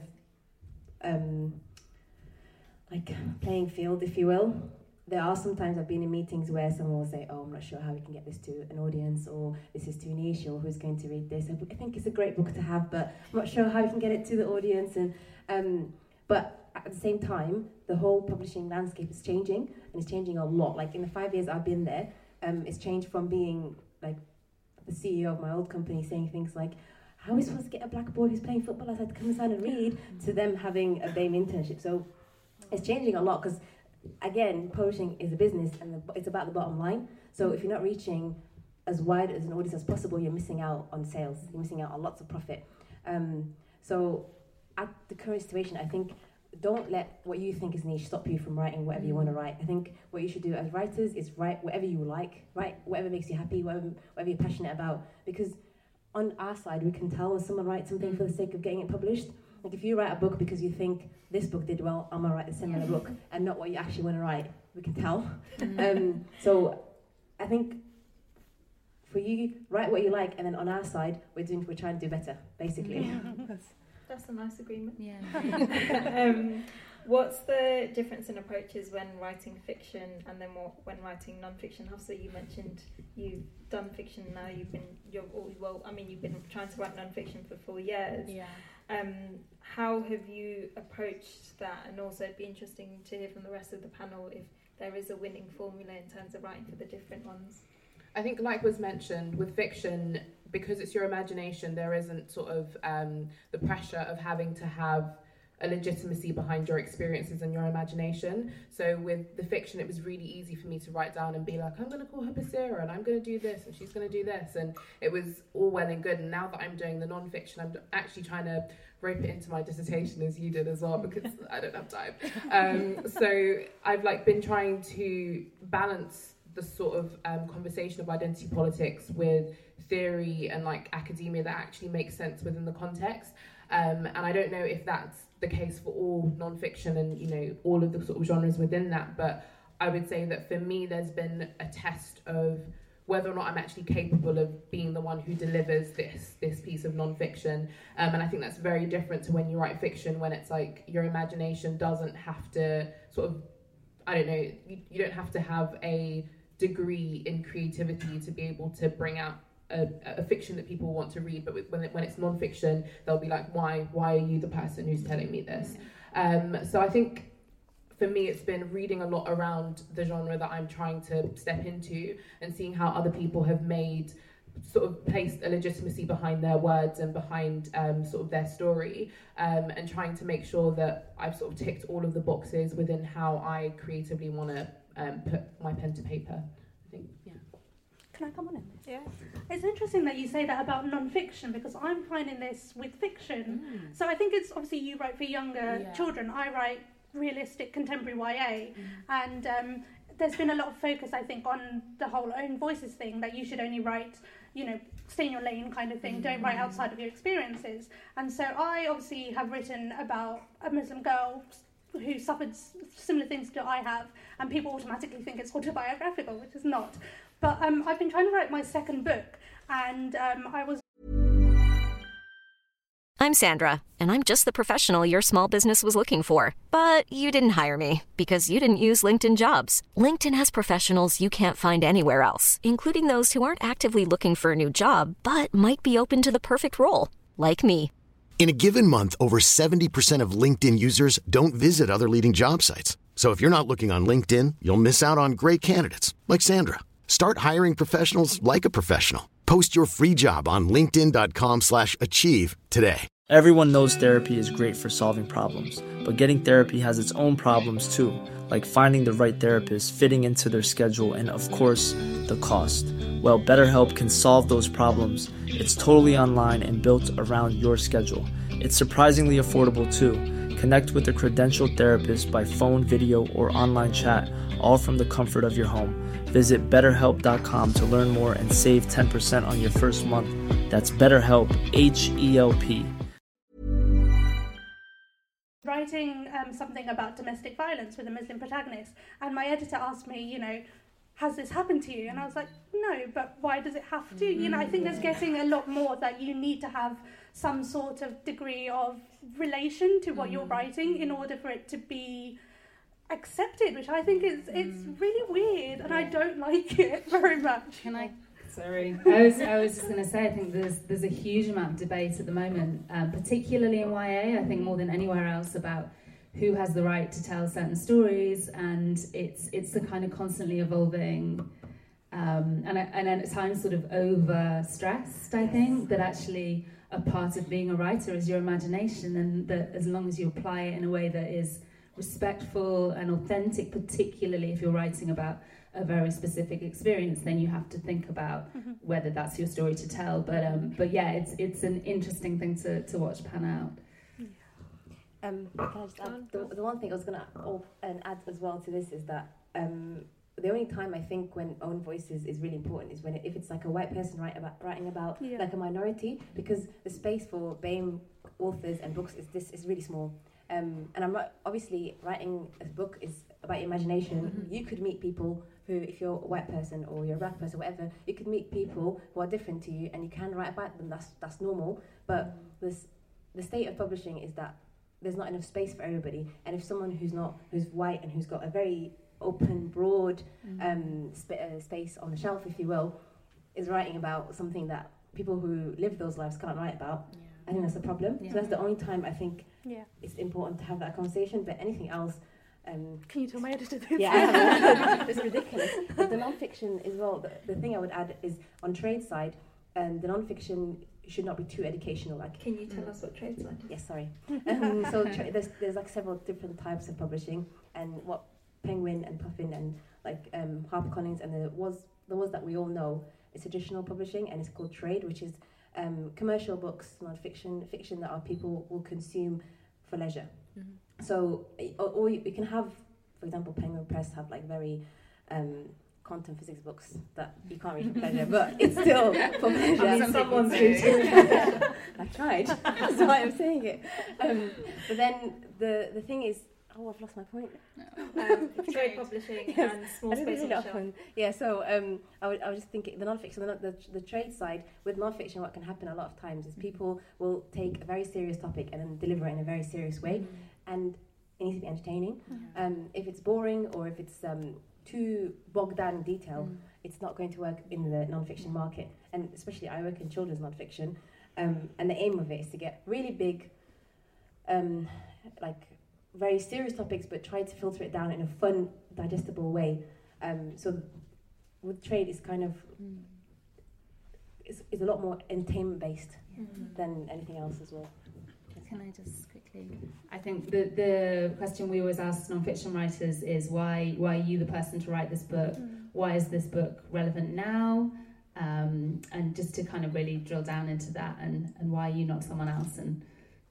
of like playing field, if you will, there are sometimes I've been in meetings where someone will say, oh, I'm not sure how we can get this to an audience, or this is too niche, or who's going to read this. I think it's a great book to have, but I'm not sure how we can get it to the audience. And but at the same time, the whole publishing landscape is changing, and it's changing a lot. Like in the 5 years I've been there, it's changed from being like the CEO of my old company saying things like, how are we supposed to get a black boy who's playing football outside to come inside and read, to them having a BAME internship. So it's changing a lot because, again, publishing is a business and it's about the bottom line. So if you're not reaching as wide as an audience as possible, you're missing out on sales. You're missing out on lots of profit. So at the current situation, I think don't let what you think is niche stop you from writing whatever you want to write. I think what you should do as writers is write whatever you like, write whatever makes you happy, whatever you're passionate about. Because on our side, we can tell when someone writes something for the sake of getting it published. Like if you write a book because you think this book did well, I'm gonna write a similar book, and not what you actually want to write. we can tell. So I think for you, write what you like, and then on our side, we're trying to do better, basically. That's a nice agreement. Yeah. What's the difference in approaches when writing fiction and then when writing non-fiction? Hafsa, you mentioned you've done fiction now. You've been trying to write non-fiction for 4 years. Yeah. How have you approached that? And also, it'd be interesting to hear from the rest of the panel if there is a winning formula in terms of writing for the different ones. I think, like was mentioned, with fiction, because it's your imagination, there isn't sort of the pressure of having to have a legitimacy behind your experiences and your imagination. So with the fiction, it was really easy for me to write down and be like, I'm going to call her Basira, and I'm going to do this, and she's going to do this. And it was all well and good. And now that I'm doing the non-fiction, I'm actually trying to rope it into my dissertation, as you did as well, because I don't have time. So I've been trying to balance the sort of conversation of identity politics with theory and academia that actually makes sense within the context. And I don't know if that's the case for all non-fiction and all of the sort of genres within that, but I would say that for me there's been a test of whether or not I'm actually capable of being the one who delivers this piece of non-fiction. And I think that's very different to when you write fiction, when it's your imagination doesn't have to you don't have to have a degree in creativity to be able to bring out a fiction that people want to read. But when it's non-fiction, they'll be like, why are you the person who's telling me this? So I think for me, it's been reading a lot around the genre that I'm trying to step into and seeing how other people have placed a legitimacy behind their words and behind sort of their story, and trying to make sure that I've sort of ticked all of the boxes within how I creatively want to put my pen to paper. I think, yeah. Can I come on in? Yeah. It's interesting that you say that about non-fiction, because I'm finding this with fiction. So I think it's obviously you write for younger children. I write realistic contemporary YA, and there's been a lot of focus, I think, on the whole own voices thing, that you should only write, stay in your lane kind of thing, don't write outside of your experiences. And so I obviously have written about a Muslim girl who suffered similar things to I have, and people automatically think it's autobiographical, which is not. But I've been trying to write my second book, and I'm Sandra, and I'm just the professional your small business was looking for. But you didn't hire me, because you didn't use LinkedIn Jobs. LinkedIn has professionals you can't find anywhere else, including those who aren't actively looking for a new job, but might be open to the perfect role, like me. In a given month, over 70% of LinkedIn users don't visit other leading job sites. So if you're not looking on LinkedIn, you'll miss out on great candidates like Sandra. Start hiring professionals like a professional. Post your free job on linkedin.com/achieve today. Everyone knows therapy is great for solving problems, but getting therapy has its own problems too, like finding the right therapist, fitting into their schedule, and of course, the cost. Well, BetterHelp can solve those problems. It's totally online and built around your schedule. It's surprisingly affordable too. Connect with a credentialed therapist by phone, video, or online chat, all from the comfort of your home. Visit BetterHelp.com to learn more and save 10% on your first month. That's BetterHelp, H-E-L-P. Writing something about domestic violence with a Muslim protagonist, and my editor asked me, has this happened to you? And I was like, no, but why does it have to? I think there's getting a lot more that you need to have some sort of degree of relation to what you're writing in order for it to be accepted, which I think it's really weird, and I don't like it very much. Can I? Sorry, I was just going to say, I think there's a huge amount of debate at the moment, particularly in YA. I think more than anywhere else, about who has the right to tell certain stories, and it's the kind of constantly evolving, and at times sort of over-stressed. I think that actually a part of being a writer is your imagination, and that as long as you apply it in a way that is respectful and authentic, particularly if you're writing about a very specific experience, then you have to think about whether that's your story to tell. But yeah, it's an interesting thing to watch pan out. Can I just add, the one thing I was going to add as well to this is that the only time I think when own voices is really important is if it's like a white person writing about like a minority, because the space for BAME authors and books is really small. And I'm not, obviously writing a book is about your imagination. You could meet people who, if you're a white person or you're a black person, whatever, you could meet people who are different to you, and you can write about them. That's normal. But the state of publishing is that there's not enough space for everybody. And if someone who's white and who's got a very open, broad space on the shelf, if you will, is writing about something that people who live those lives can't write about, I think that's a problem. So that's the only time I think it's important to have that conversation. But anything else, can you tell my editor this? Yeah, it's ridiculous. But the non-fiction as well. The thing I would add is on trade side, the non-fiction should not be too educational. Like, can you tell us what trade side is? Yes, sorry. So there's like several different types of publishing, and what Penguin and Puffin and like HarperCollins and the ones that we all know is traditional publishing, and it's called trade, which is commercial books, non-fiction, fiction that our people will consume for leisure. So, or you can have, for example, Penguin Press have like very quantum physics books that you can't read for pleasure, but it's still for pleasure. I mean, someone's going to. I tried, that's why I'm saying it. But then the thing is, I've lost my point. Trade publishing and small space on the shelf. Yeah, so I was just thinking the non-fiction, the trade side. With non-fiction, what can happen a lot of times is people will take a very serious topic and then deliver it in a very serious way, and it needs to be entertaining. If it's boring or if it's too bogged down in detail, it's not going to work in the non-fiction market. And especially I work in children's non-fiction, and the aim of it is to get really big, like very serious topics, but try to filter it down in a fun, digestible way. So with trade, it's kind of it's a lot more entertainment based than anything else as well. Can I just quickly? I think the question we always ask non-fiction writers is why are you the person to write this book? Why is this book relevant now? And just to kind of really drill down into that, and why are you not someone else? And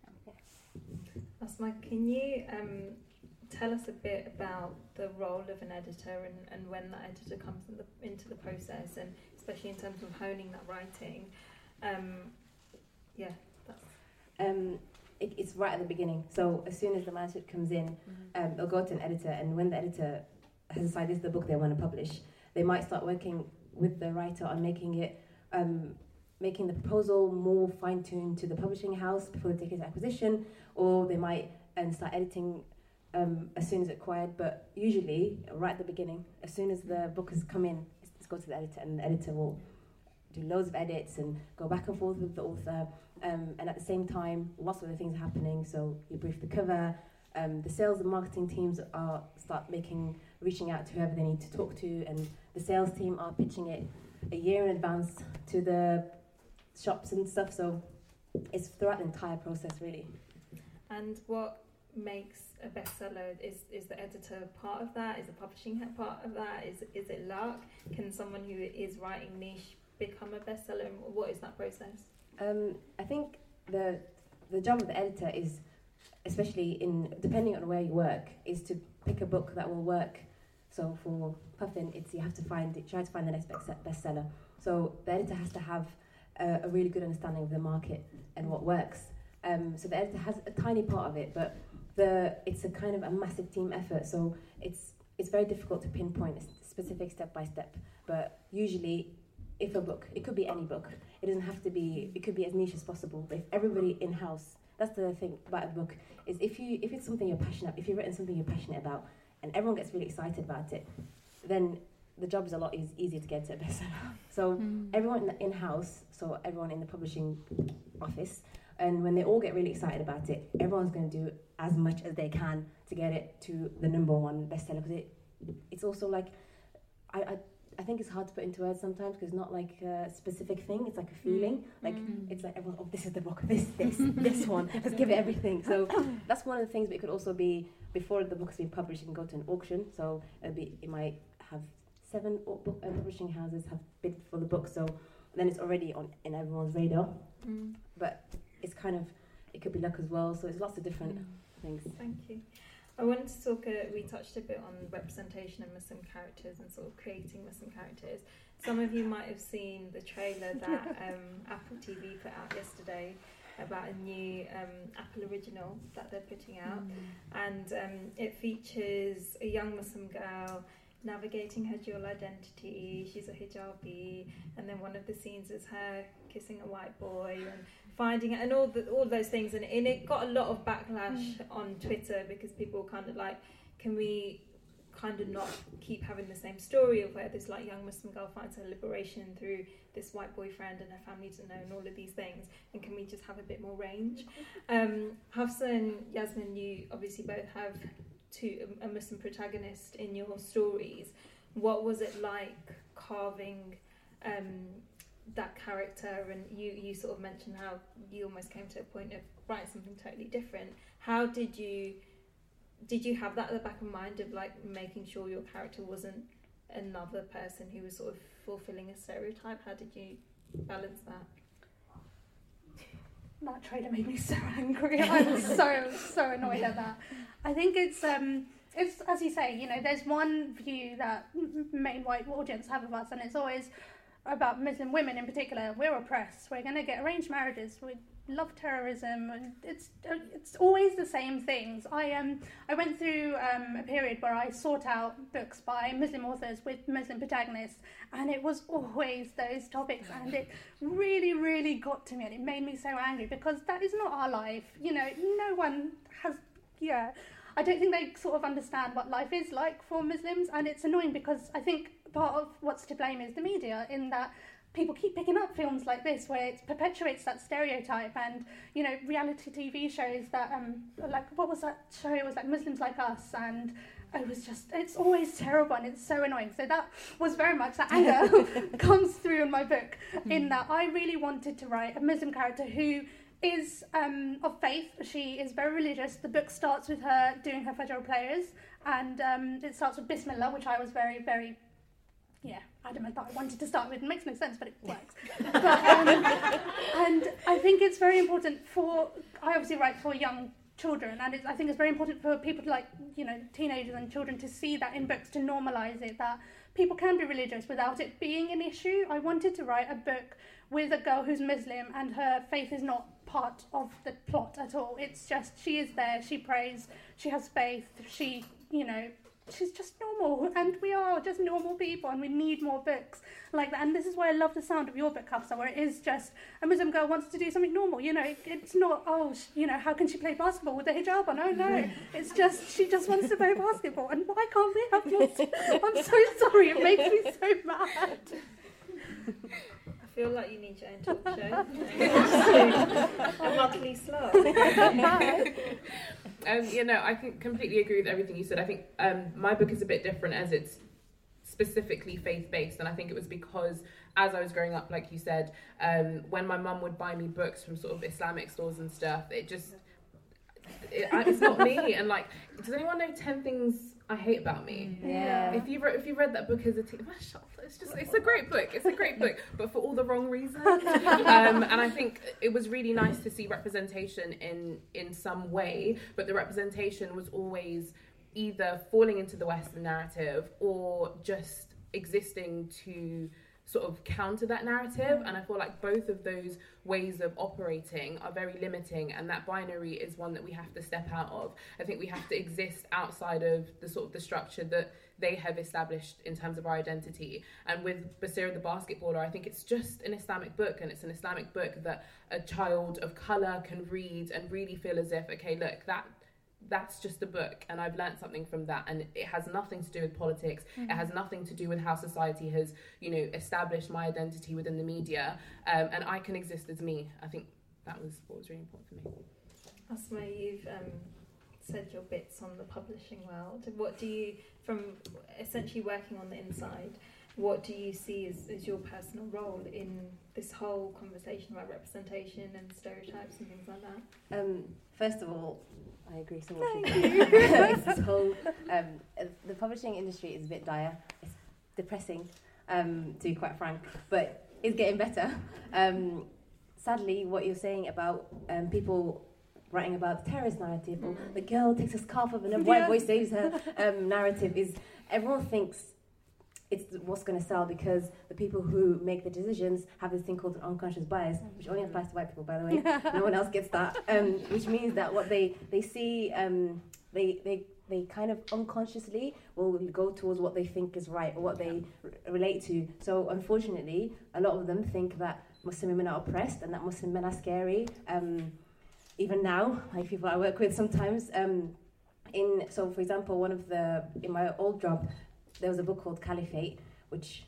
Asma, can you tell us a bit about the role of an editor and when that editor comes into the process, and especially in terms of honing that writing? It's right at the beginning. So as soon as the manuscript comes in, they'll go to an editor, and when the editor has decided this is the book they want to publish, they might start working with the writer on making the proposal more fine-tuned to the publishing house before they take it to acquisition, or they might start editing as soon as it's acquired. But usually, right at the beginning, as soon as the book has come in, it's go to the editor, and the editor will do loads of edits and go back and forth with the author. And at the same time, lots of other things are happening. So you brief the cover, the sales and marketing teams start reaching out to whoever they need to talk to, and the sales team are pitching it a year in advance to the shops and stuff. So it's throughout the entire process, really. And what makes a bestseller? Is the editor part of that? Is the publishing part of that? Is it luck? Can someone who is writing niche become a bestseller? What is that process? I think the job of the editor is, especially depending on where you work, is to pick a book that will work. So for Puffin, you have to try to find the next bestseller. So the editor has to have a really good understanding of the market and what works. So the editor has a tiny part of it, but it's a kind of a massive team effort. So it's very difficult to pinpoint a specific step by step. But usually, if a book, it could be any book. It doesn't have to be. It could be as niche as possible. But if everybody in house, that's the thing about a book, is if it's something you're passionate, if you've written something you're passionate about, and everyone gets really excited about it, then the job is a lot easier to get to a bestseller. So everyone in house, so everyone in the publishing office, and when they all get really excited about it, everyone's going to do as much as they can to get it to the number one bestseller. Because it's also like, I think it's hard to put into words sometimes, because it's not like a specific thing, it's like a feeling. Like it's like everyone, this is the book, this one, let's give it everything. So that's one of the things. But it could also be, before the book has been published, you can go to an auction. So it might have 7 publishing houses have bid for the book, so then it's already in everyone's radar. But it's kind of, it could be luck as well. So it's lots of different things. Thank you. I wanted to talk, we touched a bit on representation of Muslim characters and sort of creating Muslim characters. Some of you might have seen the trailer that Apple TV put out yesterday, about a new Apple original that they're putting out, and it features a young Muslim girl navigating her dual identity. She's a hijabi, and then one of the scenes is her kissing a white boy and finding it, and all those things, and it got a lot of backlash on Twitter because people were kind of like, can we kind of not keep having the same story of where this like young Muslim girl finds her liberation through this white boyfriend and her family doesn't know and all of these things, and can we just have a bit more range? Hafsa and Yasmin, you obviously both have a Muslim protagonist in your stories. What was it like carving that character? And you sort of mentioned how you almost came to a point of writing something totally different. How did you have that at the back of mind of like making sure your character wasn't another person who was sort of fulfilling a stereotype? How did you balance that? That trailer made me so angry. I was so annoyed at that. I think it's as you say, you know, there's one view that main white audience have of us, and it's always about Muslim women in particular. We're oppressed. We're going to get arranged marriages. We love terrorism, and it's always the same things. I went through a period where I sought out books by Muslim authors with Muslim protagonists, and it was always those topics, and it really, really got to me, and it made me so angry because that is not our life. You know, no one has. Yeah, I don't think they sort of understand what life is like for Muslims, and it's annoying because I think part of what's to blame is the media, in that people keep picking up films like this where it perpetuates that stereotype, and, you know, reality TV shows that, like, what was that show? It was like Muslims Like Us, and it was just, it's always terrible and it's so annoying. So that was very much, that anger comes through in my book, in that I really wanted to write a Muslim character who is of faith. She is very religious. The book starts with her doing her Fajr prayers, and it starts with Bismillah, which I was very, very adamant that I wanted to start with. It makes no sense, but it works. And I think it's very important I obviously write for young children, and I think it's very important for people to, like, you know, teenagers and children to see that in books, to normalise it, that people can be religious without it being an issue. I wanted to write a book with a girl who's Muslim and her faith is not part of the plot at all. It's just, she is there, she prays, she has faith, she, you know, she's just normal, and we are just normal people, and we need more books like that. And this is why I love the sound of your book, Hafsa, where it is just a Muslim girl wants to do something normal. You know, it's not, you know, how can she play basketball with a hijab on? Oh no, it's just, she just wants to play basketball, and why can't we have more? I'm so sorry, it makes me so mad. I feel like you need your own talk show. A monthly slot. You know, I can completely agree with everything you said. I think my book is a bit different as it's specifically faith-based, and I think it was because as I was growing up, like you said, when my mum would buy me books from sort of Islamic stores and stuff, it's not me. And like, does anyone know 10 Things I Hate About Me? Yeah. If you read that book as a teen, it's a great book. It's a great book, but for all the wrong reasons. And I think it was really nice to see representation in some way, but the representation was always either falling into the Western narrative or just existing to sort of counter that narrative. And I feel like both of those ways of operating are very limiting, and that binary is one that we have to step out of. I think we have to exist outside of the sort of the structure that they have established in terms of our identity. And with Basira the Basketballer, I think it's just an Islamic book, and it's an Islamic book that a child of colour can read and really feel as if, okay, look, that's just a book, and I've learned something from that, and it has nothing to do with politics. It has nothing to do with how society has, you know, established my identity within the media, and I can exist as me. I think that was what was really important for me. Asma, you've said your bits on the publishing world. What do you, from essentially working on the inside, what do you see as your personal role in this whole conversation about representation and stereotypes and things like that? First of all, I agree so much with that. It's this whole, the publishing industry is a bit dire. It's depressing, to be quite frank, but it's getting better. Sadly, what you're saying about people writing about the terrorist narrative, or the girl takes a scarf off and a white boy saves her narrative, is everyone thinks it's what's going to sell, because the people who make the decisions have this thing called an unconscious bias, which only applies to white people, by the way. No one else gets that. Which means that what they see, they kind of unconsciously will go towards what they think is right or what they relate to. So unfortunately, a lot of them think that Muslim women are oppressed and that Muslim men are scary. Even now, like people I work with sometimes. So for example, in my old job, there was a book called Caliphate, which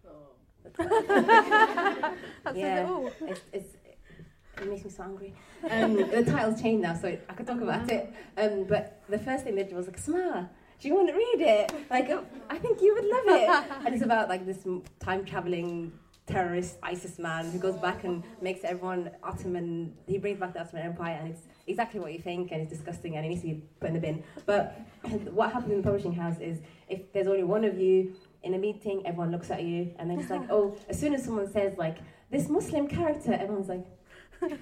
it makes me so angry. The title's changed now, so I could talk about it. But the first thing they did was like, Samara, do you want to read it? Like, I think you would love it. And it's about like this time-traveling terrorist ISIS man who goes back and makes everyone Ottoman. He brings back the Ottoman Empire, and it's exactly what you think, and it's disgusting, and it needs to be put in the bin. But what happens in the publishing house is, if there's only one of you in a meeting, everyone looks at you, and then it's like, oh, as soon as someone says like this Muslim character, everyone's like, what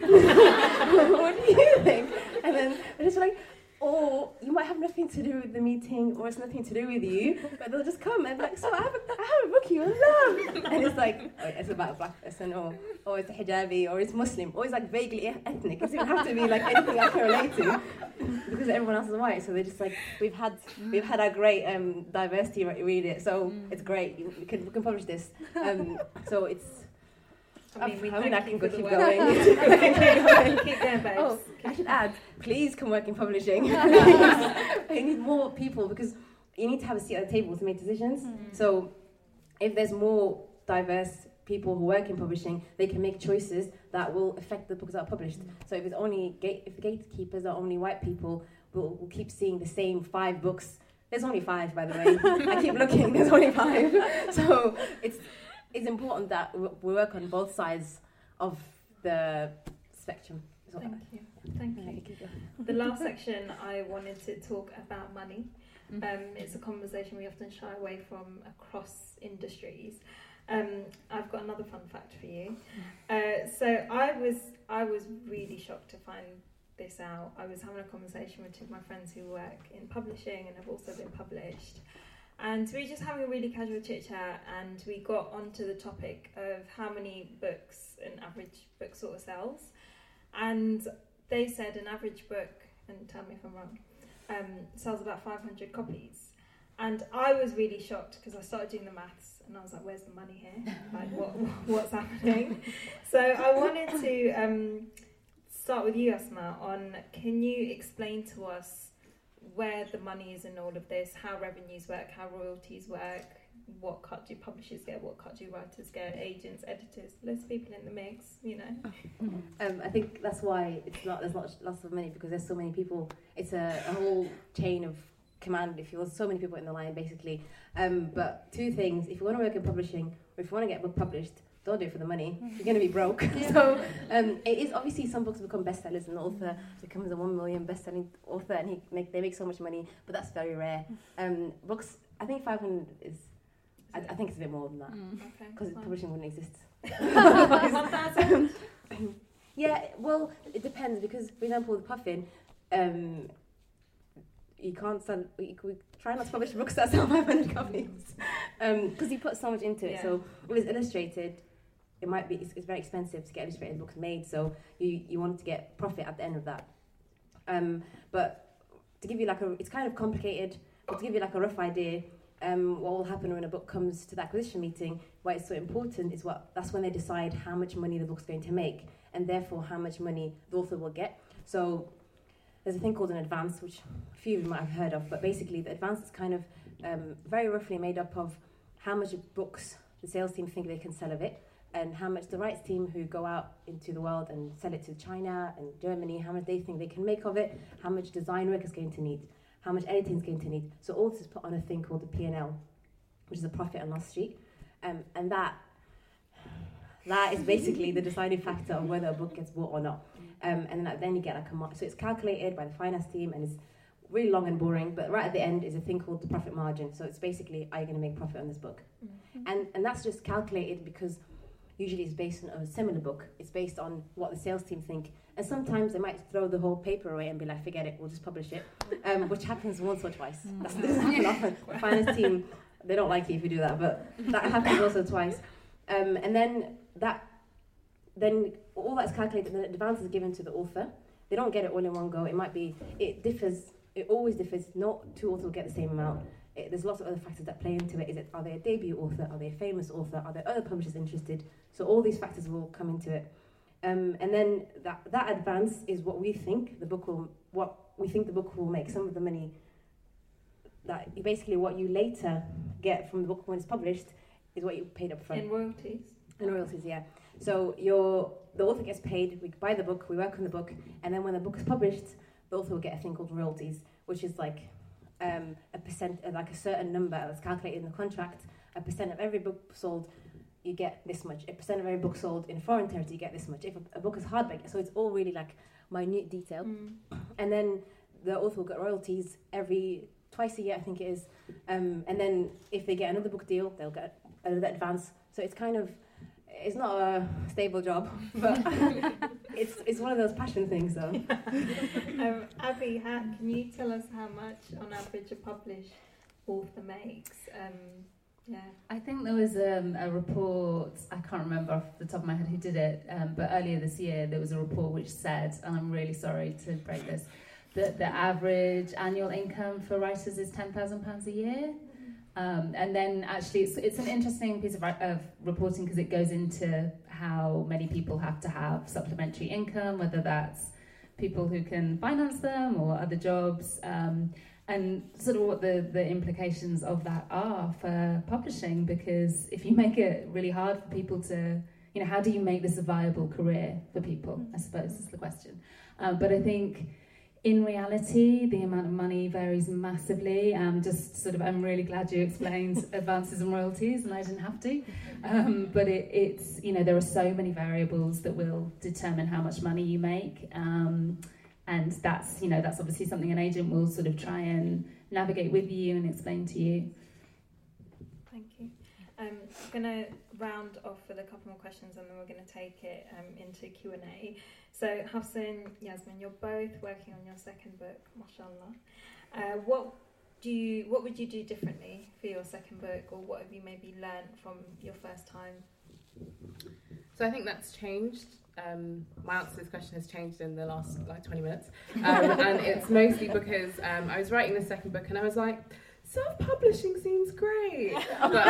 do you think? And then they're just like, or you might have nothing to do with the meeting, or it's nothing to do with you, but they'll just come and be like, so I have a book you love, and it's like, oh, it's about a black person, or it's a hijabi, or it's Muslim, or it's like vaguely ethnic. It doesn't have to be like anything I can relate to, because everyone else is white. So they're just like, we've had our great diversity read it, so it's great. We can publish this. So it's. I can keep going. Keep going, babes. Oh, I should add, please come work in publishing. I need more people, because you need to have a seat at the table to make decisions. So if there's more diverse people who work in publishing, they can make choices that will affect the books that are published. So if the gatekeepers are only white people, we'll keep seeing the same 5 books. There's only 5, by the way. I keep looking, there's only 5. So it's important that we work on both sides of the spectrum. Thank you. The last section, I wanted to talk about money. It's a conversation we often shy away from across industries. I've got another fun fact for you. So I was really shocked to find this out. I was having a conversation with two of my friends who work in publishing and have also been published. And we were just having a really casual chit chat, and we got onto the topic of how many books an average book sort of sells. And they said an average book, and tell me if I'm wrong, sells about 500 copies. And I was really shocked, because I started doing the maths and I was like, where's the money here? Like, what's happening? So I wanted to start with you, Asma, on, can you explain to us where the money is in all of this, how revenues work, how royalties work, what cut do publishers get, what cut do writers get, agents, editors, lots of people in the mix, you know. I think that's why there's not lots of money, because there's so many people. It's a whole chain of command, if you will, so many people in the line, basically. But 2 things: if you want to work in publishing, or if you want to get a book published, don't do it for the money. You're going to be broke. So it is obviously, some books become bestsellers, and the author becomes a 1 million best-selling author, and they make so much money, but that's very rare. Books, I think 500 is. I think it's a bit more than that, because publishing wouldn't exist. 1,000. Yeah, well, it depends, because for example, with Puffin, you can't sell. We try not to publish books that sell 500 copies, because you put so much into it. So if it's illustrated, it might be it's very expensive to get illustrated books made. So you want to get profit at the end of that. But to give you it's kind of complicated. But to give you a rough idea, what will happen when a book comes to the acquisition meeting? Why it's so important is that's when they decide how much money the book's going to make, and therefore how much money the author will get. So there's a thing called an advance, which a few of you might have heard of, but basically the advance is kind of very roughly made up of how much books the sales team think they can sell of it, and how much the rights team who go out into the world and sell it to China and Germany, how much they think they can make of it, how much design work is going to need, how much editing is going to need. So all this is put on a thing called the P&L, which is a profit and loss sheet, and that is basically the deciding factor of whether a book gets bought or not. And then you get so it's calculated by the finance team, and it's really long and boring, but right at the end is a thing called the profit margin. So it's basically, are you going to make profit on this book? And that's just calculated because usually it's based on a similar book. It's based on what the sales team think. And sometimes they might throw the whole paper away and be like, forget it, we'll just publish it, which happens once or twice. That doesn't happen often. The finance team they don't like you if you do that, but that happens also twice. And then all that's calculated, and the advance is given to the author. They don't get it all in one go. It differs. It always differs. Not two authors will get the same amount. There's lots of other factors that play into it. Are they a debut author? Are they a famous author? Are there other publishers interested? So all these factors will come into it. And then that advance is what we think the book will make. Some of the money that basically what you later get from the book when it's published is what you paid up front. In royalties? In royalties, yeah. So the author gets paid, we buy the book, we work on the book, and then when the book is published, the author will get a thing called royalties, which is like a percent, like a certain number that's calculated in the contract. A percent of every book sold, you get this much. A percent of every book sold in foreign territory, you get this much. If a book is hardback, so it's all really like minute detail. And then the author will get royalties twice a year, I think it is. And then if they get another book deal, they'll get another advance. So it's kind of, it's not a stable job, but it's one of those passion things, though. Abby, can you tell us how much, on average, a published author makes? Yeah, I think there was a report, I can't remember off the top of my head who did it, but earlier this year there was a report which said, and I'm really sorry to break this, that the average annual income for writers is £10,000 a year. And then actually it's an interesting piece of reporting because it goes into how many people have to have supplementary income, whether that's people who can finance them or other jobs, and sort of what the implications of that are for publishing, because if you make it really hard for people to, how do you make this a viable career for people, I suppose is the question. But I think in reality, the amount of money varies massively. I'm really glad you explained advances and royalties, and I didn't have to. But it's there are so many variables that will determine how much money you make, and that's obviously something an agent will sort of try and navigate with you and explain to you. Thank you. I'm going to round off with a couple more questions, and then we're going to take it into Q&A. So, Hafsa, Yasmin, you're both working on your second book, mashallah. What would you do differently for your second book, or what have you maybe learned from your first time? So I think that's changed. My answer to this question has changed in the last 20 minutes. And it's mostly because I was writing the second book and I was like, self-publishing seems great. But,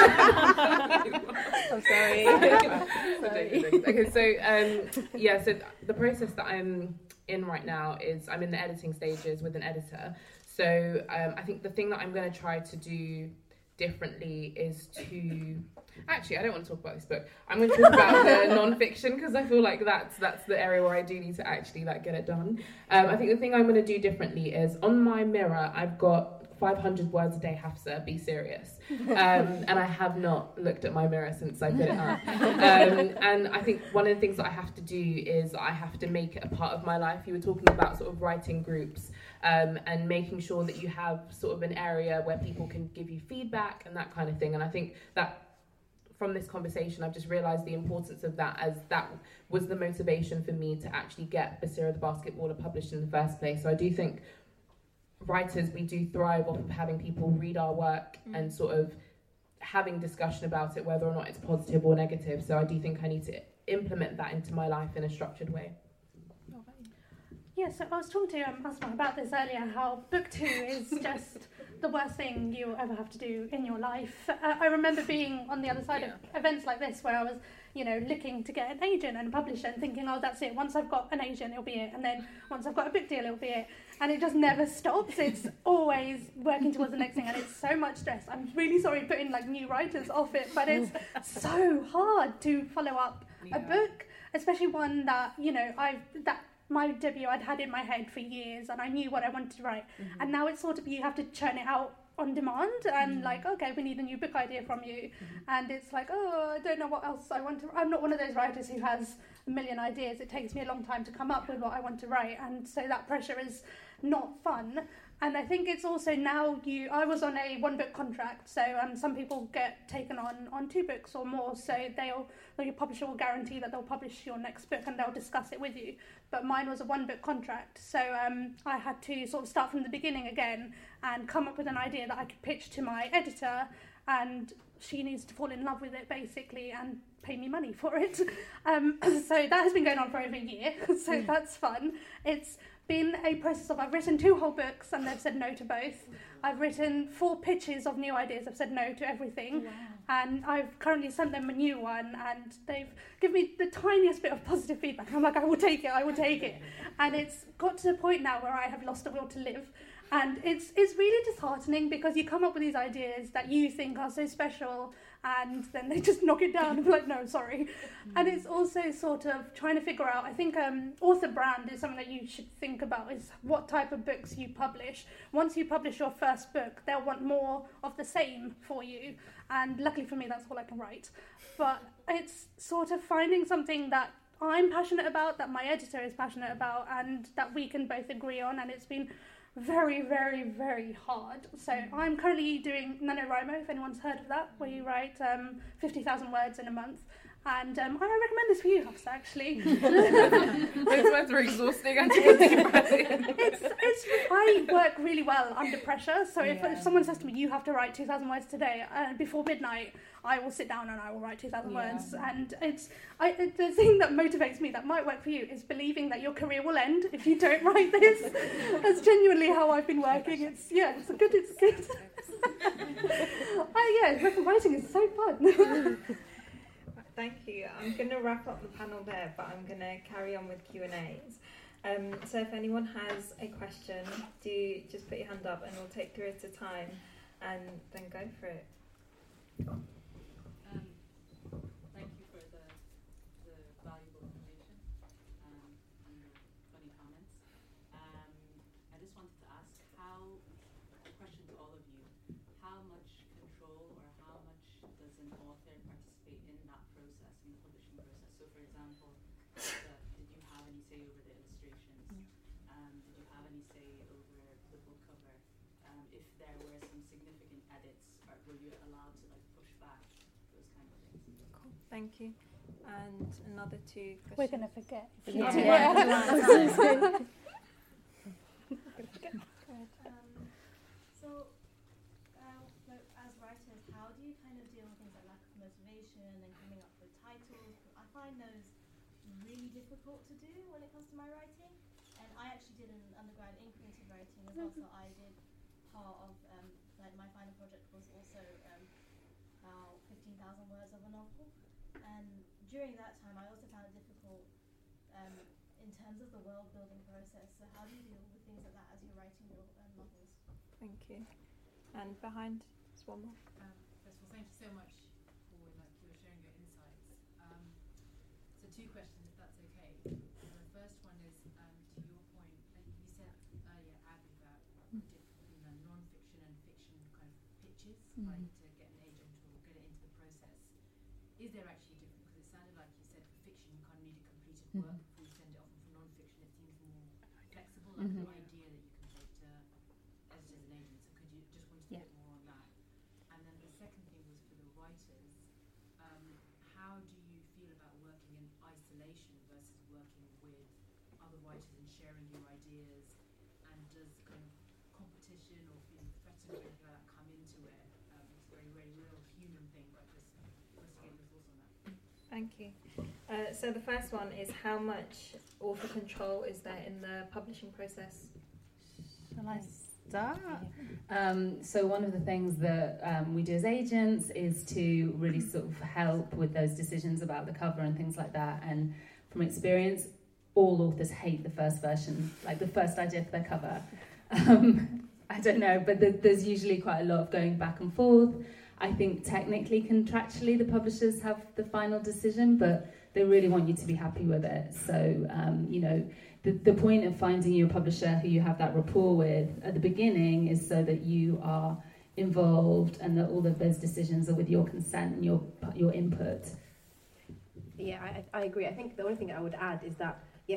I'm sorry. Okay, so the process that I'm in right now is I'm in the editing stages with an editor. So I think the thing that I'm going to try to do differently is to... Actually, I don't want to talk about this book. I'm going to talk about the non-fiction because I feel like that's the area where I do need to actually get it done. I think the thing I'm going to do differently is on my mirror, I've got 500 words a day, Hafsa, be serious. And I have not looked at my mirror since I put it up. And I think one of the things that I have to do is I have to make it a part of my life. You were talking about sort of writing groups and making sure that you have sort of an area where people can give you feedback and that kind of thing. And I think that from this conversation, I've just realised the importance of that, as that was the motivation for me to actually get Basira the Basketballer published in the first place. So I do think writers, we do thrive off of having people read our work and sort of having discussion about it, whether or not it's positive or negative. So I do think I need to implement that into my life in a structured way. Yeah, so I was talking to Asma about this earlier, how book 2 is just the worst thing you'll ever have to do in your life. I remember being on the other side of events like this where I was, looking to get an agent and a publisher and thinking, oh, that's it. Once I've got an agent, it'll be it. And then once I've got a book deal, it'll be it. And it just never stops. It's always working towards the next thing, and it's so much stress. I'm really sorry putting new writers off it, but it's so hard to follow up a book, especially one that, my debut I'd had in my head for years and I knew what I wanted to write. And now it's sort of, you have to churn it out on demand and okay, we need a new book idea from you. And it's like, oh, I don't know what else I want to... I'm not one of those writers who has a million ideas. It takes me a long time to come up with what I want to write, and so that pressure is not fun. And I think it's also now I was on a 1-book contract, so some people get taken on 2 books or more, so your publisher will guarantee that they'll publish your next book and they'll discuss it with you. But mine was a 1-book contract, so I had to sort of start from the beginning again and come up with an idea that I could pitch to my editor, and she needs to fall in love with it basically and pay me money for it. So that has been going on for over a year, so that's fun. It's been a process of, I've written 2 whole books and they've said no to both. I've written 4 pitches of new ideas, I've said no to everything. Wow. And I've currently sent them a new one and they've given me the tiniest bit of positive feedback. I'm like, I will take it. And it's got to the point now where I have lost the will to live. And it's really disheartening because you come up with these ideas that you think are so special and then they just knock it down and be like, no, sorry. And it's also sort of trying to figure out, I think author brand is something that you should think about, is what type of books you publish. Once you publish your first book, they'll want more of the same for you. And luckily for me, that's all I can write. But it's sort of finding something that I'm passionate about, that my editor is passionate about, and that we can both agree on. And it's been very, very, very hard. So I'm currently doing NaNoWriMo, if anyone's heard of that, where you write 50,000 words in a month. And I recommend this for you, Hafsa, actually. Those words are exhausting. I work really well under pressure. So if someone says to me, you have to write 2,000 words today, before midnight, I will sit down and I will write 2,000 words. And the thing that motivates me, that might work for you, is believing that your career will end if you don't write this. That's genuinely how I've been working. It's good. Writing is so fun. Thank you. I'm going to wrap up the panel there, but I'm going to carry on with Q&As. So if anyone has a question, do just put your hand up and we'll take 3 at a time and then go for it. Thank you for the valuable information and your funny comments. I just wanted to ask a question to all of you, how much control or how much does an author participate in that process, in the publishing process? So for example, did you have any say over the illustrations? Did you have any say over the book cover? If there were some significant edits, were you allowed to push back those kind of things? Cool, thank you. And another 2 questions. We're going to forget. So, as writers, how do you kind of deal with things like lack of motivation and coming up with titles? I find those really difficult to do when it comes to my writing. And I actually did an undergrad in creative writing as well, so I did part of, my final project was also about 15,000 words of a novel. And during that time, I also found it difficult in terms of the world building process. So how do you deal with things like that as you're writing your novels? Thank you. And behind, there's one more. First of all, thank you so much for you sharing your insights. So 2 questions, if that's okay. The first one is to your point. You said earlier, Abby, about non-fiction and fiction kind of pitches, like to get an agent or get it into the process. Is there actually a difference? Because it sounded like you said for fiction you kind of need a completed work before you send it off, and for non-fiction it seems more flexible, like the idea that you can take to editors and agents. So could you just want to a bit more on that? And then the second thing was for the writers. How do you feel about working in isolation versus working with other writers and sharing your ideas? And does kind of competition or feeling threatened or anything like that come into it? It's a very, very real human thing, but just for us to get your thoughts on that. Thank you. So the first one is, how much author control is there in the publishing process? Shall I start? So one of the things that we do as agents is to really sort of help with those decisions about the cover and things like that. And from experience, all authors hate the first version, like the first idea for their cover. I don't know, but there's usually quite a lot of going back and forth. I think technically, contractually, the publishers have the final decision, but they really want you to be happy with it. So, the point of finding your publisher who you have that rapport with at the beginning is so that you are involved and that all of those decisions are with your consent and your input. Yeah, I agree. I think the only thing I would add is that, yes,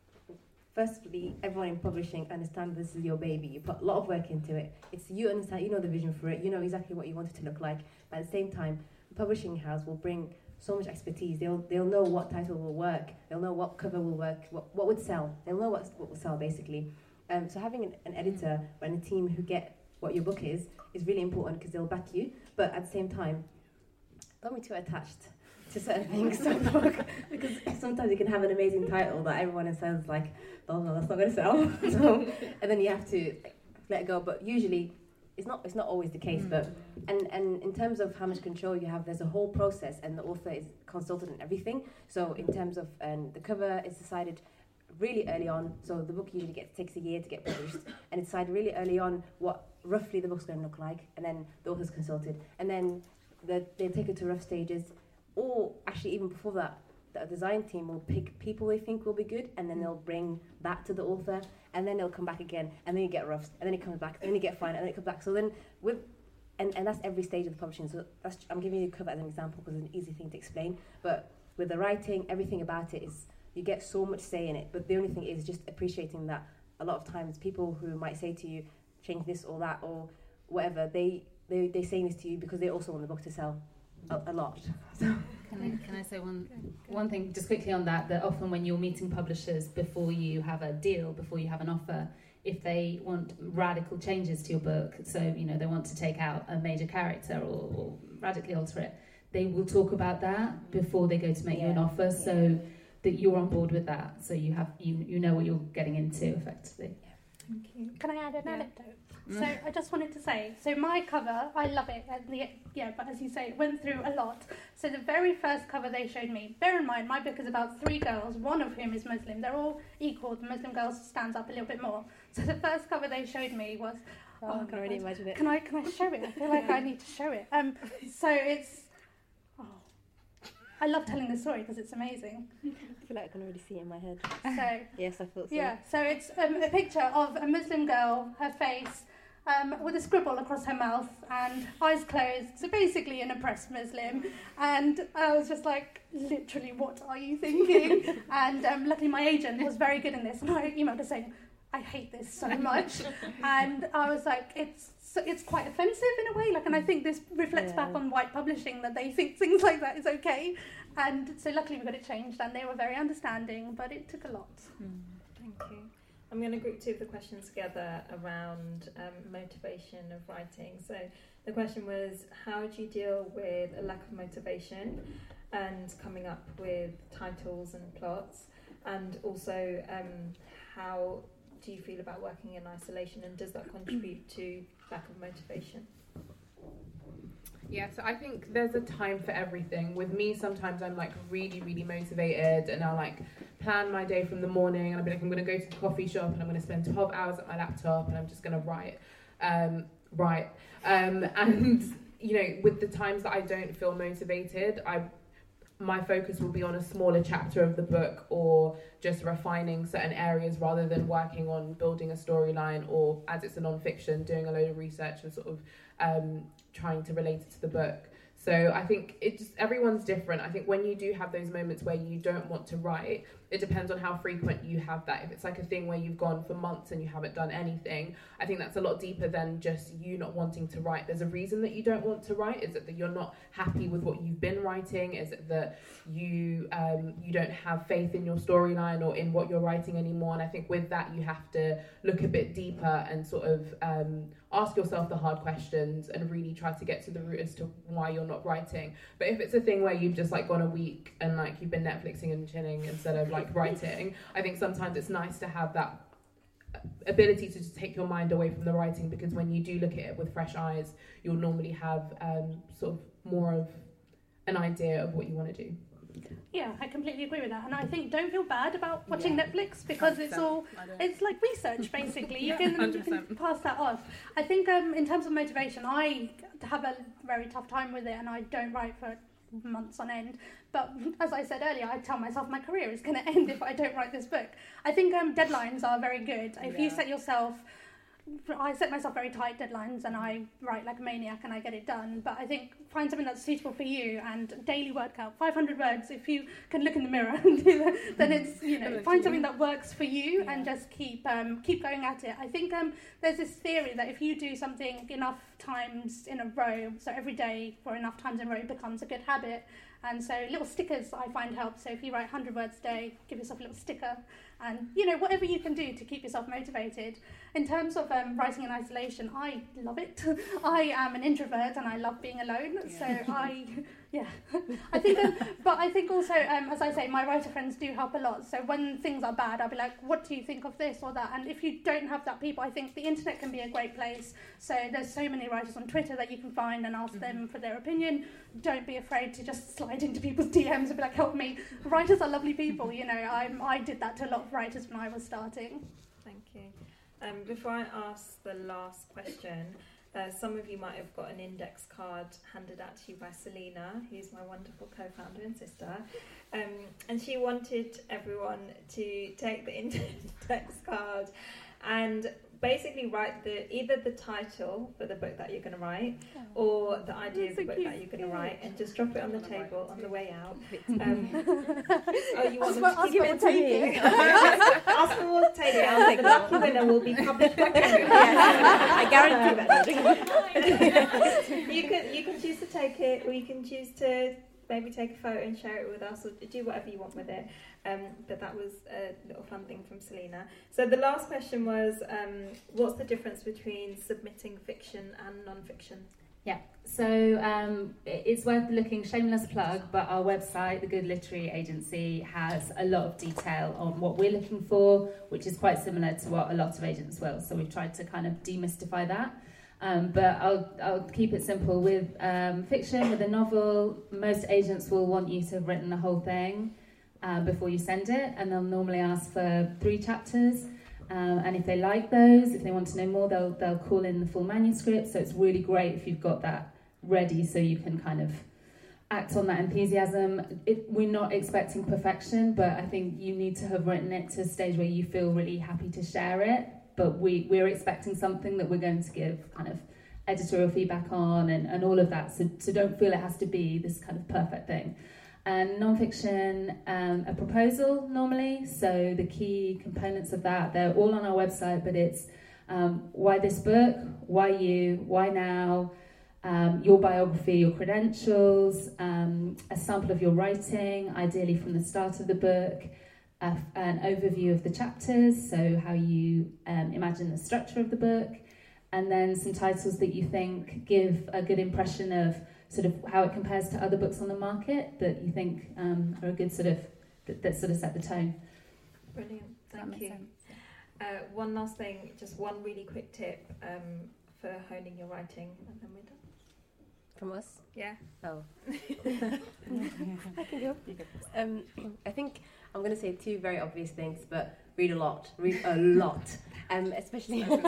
firstly, everyone in publishing understands this is your baby. You put a lot of work into it. It's you understand, you know the vision for it, you know exactly what you want it to look like. But at the same time, the publishing house will bring so much expertise. They'll know what title will work. They'll know what cover will work. What would sell. They'll know what will sell basically. So having an editor and a team who get what your book is really important because they'll back you. But at the same time, don't be too attached to certain things to the book, because sometimes you can have an amazing title that everyone says like, oh no, that's not going to sell. So, and then you have to let it go. But usually, it's not always the case. But and in terms of how much control you have, there's a whole process, and the author is consulted in everything. So in terms of the cover is decided really early on. So the book usually takes a year to get published, and it's decided really early on what roughly the book's going to look like, and then the author's consulted, and then they take it to rough stages. Or actually, even before that, the design team will pick people they think will be good, and then they'll bring that to the author, and then they'll come back again, and then you get roughs, and then it comes back, and then you get fine, and then it comes back. So then and that's every stage of the publishing. So I'm giving you the cover as an example because it's an easy thing to explain. But with the writing, everything about it is, you get so much say in it. But the only thing is just appreciating that a lot of times people who might say to you, change this or that or whatever, they say this to you because they also want the book to sell a lot. So. Can I say one thing just quickly on that often when you're meeting publishers before you have a deal, before you have an offer, if they want radical changes to your book, so they want to take out a major character or radically alter it, they will talk about that before they go to make you an offer, so that you're on board with that, so you know what you're getting into effectively. Thank you. Can I add an anecdote? So I just wanted to say, so my cover, I love it. But as you say, it went through a lot. So the very first cover they showed me, bear in mind, my book is about 3 girls, one of whom is Muslim. They're all equal. The Muslim girl stands up a little bit more. So the first cover they showed me was... I can already imagine it. Can I show it? I feel like I need to show it. So it's... I love telling this story because it's amazing. I feel like I can already see it in my head. So yes, I thought so. Yeah, so it's a picture of a Muslim girl, her face, with a scribble across her mouth and eyes closed. So basically an oppressed Muslim. And I was just like, literally, what are you thinking? And luckily my agent was very good in this. And I emailed her saying, I hate this so much. And I was like, it's quite offensive in a way. And I think this reflects back on white publishing, that they think things like that is okay. And so luckily we got it changed, and they were very understanding, but it took a lot. Thank you. I'm going to group 2 of the questions together around motivation of writing. So the question was, how do you deal with a lack of motivation and coming up with titles and plots? And also, how do you feel about working in isolation, and does that contribute to lack of motivation? Yeah, so I think there's a time for everything. With me, sometimes I'm like really, really motivated, and I'll like plan my day from the morning, and I'll be like, I'm going to go to the coffee shop and I'm going to spend 12 hours at my laptop and I'm just going to write. And with the times that I don't feel motivated, my focus will be on a smaller chapter of the book, or just refining certain areas rather than working on building a storyline, or as it's a non-fiction, doing a load of research and sort of trying to relate it to the book. So I think everyone's different. I think when you do have those moments where you don't want to write, it depends on how frequent you have that. If it's like a thing where you've gone for months and you haven't done anything, I think that's a lot deeper than just you not wanting to write. There's a reason that you don't want to write. Is it that you're not happy with what you've been writing? Is it that you don't have faith in your storyline or in what you're writing anymore? And I think with that, you have to look a bit deeper and sort of ask yourself the hard questions and really try to get to the root as to why you're not writing. But if it's a thing where you've just like gone a week and like you've been Netflixing and chilling instead of like writing, I think sometimes it's nice to have that ability to just take your mind away from the writing, because when you do look at it with fresh eyes, you'll normally have sort of more of an idea of what you want to do. Yeah, I completely agree with that, and I think don't feel bad about watching Netflix, because it's like research basically. You can pass that off. I think in terms of motivation, I have a very tough time with it, and I don't write for months on end. But as I said earlier, I tell myself my career is going to end if I don't write this book. I think deadlines are very good. If you set yourself I set myself very tight deadlines and I write like a maniac and I get it done. But I think find something that's suitable for you, and daily word count, 500 words. If you can look in the mirror and do that, then it's, you know, find something that works for you and just keep going at it. I think there's this theory that if you do something enough times in a row, so every day for enough times in a row, it becomes a good habit. And so little stickers I find help. So if you write 100 words a day, give yourself a little sticker, and, you know, whatever you can do to keep yourself motivated. In terms of writing in isolation, I love it. I am an introvert and I love being alone. So I think, but I think also, as I say, my writer friends do help a lot. So when things are bad, I'll be like, what do you think of this or that? And if you don't have that people, I think the internet can be a great place. So there's so many writers on Twitter that you can find and ask them for their opinion. Don't be afraid to just slide into people's DMs and be like, help me. Writers are lovely people, you know. I did that to a lot of writers when I was starting. Thank you. Before I ask the last question, some of you might have got an index card handed out to you by Selena, who's my wonderful co-founder and sister, and she wanted everyone to take the index card and basically write either the title for the book that you're going to write or the idea of the book that you're going to write, and just drop it on the table on the way out. Oh, you want them to keep it taking? Ask them all to take it out. The lucky winner will be published by I guarantee that. You can choose to take it, or you can choose to maybe take a photo and share it with us, or do whatever you want with it. But that was a little fun thing from Selena. So the last question was, what's the difference between submitting fiction and non-fiction? Yeah, so it's worth looking, shameless plug, but our website, The Good Literary Agency, has a lot of detail on what we're looking for, which is quite similar to what a lot of agents will. So we've tried to kind of demystify that. But I'll keep it simple. With fiction, with a novel, most agents will want you to have written the whole thing before you send it, and they'll normally ask for 3 chapters. And if they like those, if they want to know more, they'll call in the full manuscript. So it's really great if you've got that ready, so you can kind of act on that enthusiasm. We're not expecting perfection, but I think you need to have written it to a stage where you feel really happy to share it. But we're expecting something that we're going to give kind of editorial feedback on and all of that. So don't feel it has to be this kind of perfect thing. And non-fiction, a proposal normally. So the key components of that, they're all on our website, but it's why this book, why you, why now, your biography, your credentials, a sample of your writing, ideally from the start of the book, an overview of the chapters, so how you imagine the structure of the book, and then some titles that you think give a good impression of sort of how it compares to other books on the market that you think are a good sort of, that sort of set the tone. Brilliant, thank you. One last thing, just one really quick tip for honing your writing, and then we're done. From us? Yeah. Oh. I can go. You go first. I think I'm going to say 2 very obvious things, but read a lot. Read a lot. Especially... But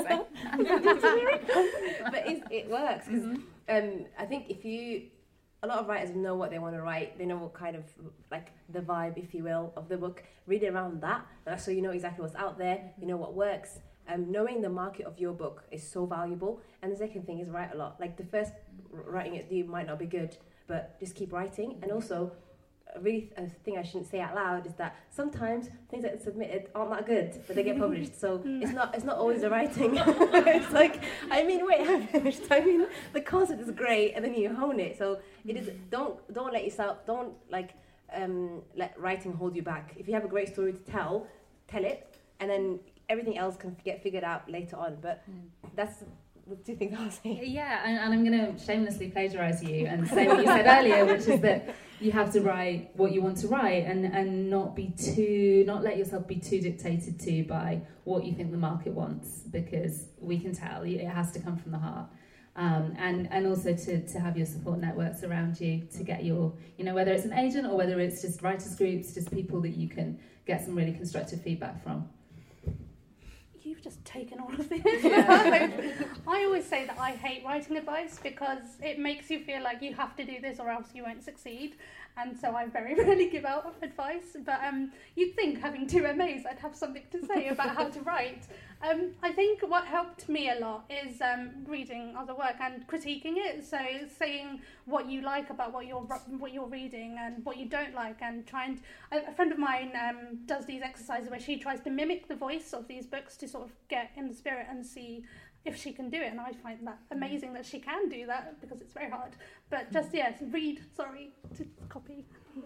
it works. Because I think a lot of writers know what they want to write. They know what kind of, like, the vibe, if you will, of the book. Read it around that, so you know exactly what's out there, you know what works. Knowing the market of your book is so valuable. And the second thing is write a lot. Like, the first writing it you might not be good, but just keep writing. And also, a thing I shouldn't say out loud is that sometimes things that are submitted aren't that good, but they get published. So it's not always the writing. It's like, I haven't finished. The concept is great, and then you hone it. So it is. Don't let yourself. Don't let writing hold you back. If you have a great story to tell it, and then everything else can get figured out later on. But that's the 2 things I'll say. Yeah, and I'm going to shamelessly plagiarise you and say what you said earlier, which is that you have to write what you want to write and not let yourself be too dictated to by what you think the market wants, because we can tell it has to come from the heart. And also to have your support networks around you to get your, whether it's an agent or whether it's just writers groups, just people that you can get some really constructive feedback from. You've just taken all of this. I always say that I hate writing advice because it makes you feel like you have to do this or else you won't succeed. and so I very rarely give out advice, but you'd think having 2 MAs I'd have something to say about how to write. I think what helped me a lot is reading other work and critiquing it, so saying what you like about what you're reading and what you don't like, and trying. A friend of mine does these exercises where she tries to mimic the voice of these books to sort of get in the spirit and see if she can do it, and I find that amazing that she can do that, because it's very hard. But just, read, sorry, to copy.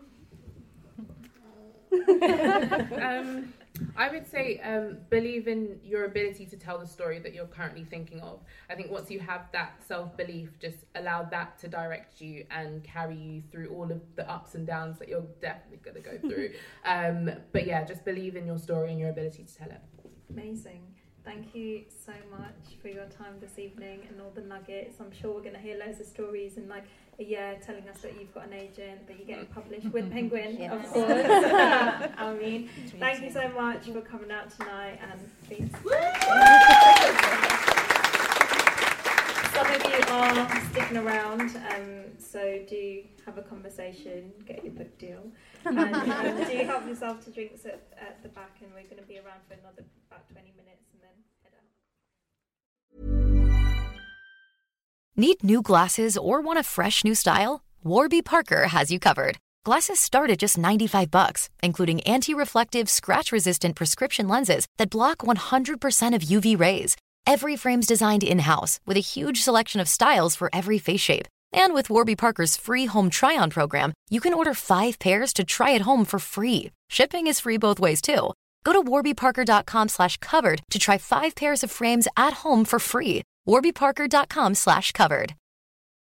I would say believe in your ability to tell the story that you're currently thinking of. I think once you have that self-belief, just allow that to direct you and carry you through all of the ups and downs that you're definitely going to go through. But yeah, just believe in your story and your ability to tell it. Amazing. Thank you so much for your time this evening and all the nuggets. I'm sure we're going to hear loads of stories in like a year telling us that you've got an agent, that you're getting published with Penguin, of course. I mean, thank you so much for coming out tonight, and please. Some of you are sticking around, so do have a conversation, get your book deal, and do help yourself to drinks at the back, and we're going to be around for another about 20 minutes and then head out. Need new glasses or want a fresh new style? Warby Parker has you covered. Glasses start at just $95, including anti-reflective, scratch-resistant prescription lenses that block 100% of UV rays. Every frame's designed in-house with a huge selection of styles for every face shape. And with Warby Parker's free home try-on program, you can order 5 pairs to try at home for free. Shipping is free both ways, too. Go to warbyparker.com/covered to try 5 pairs of frames at home for free. warbyparker.com/covered.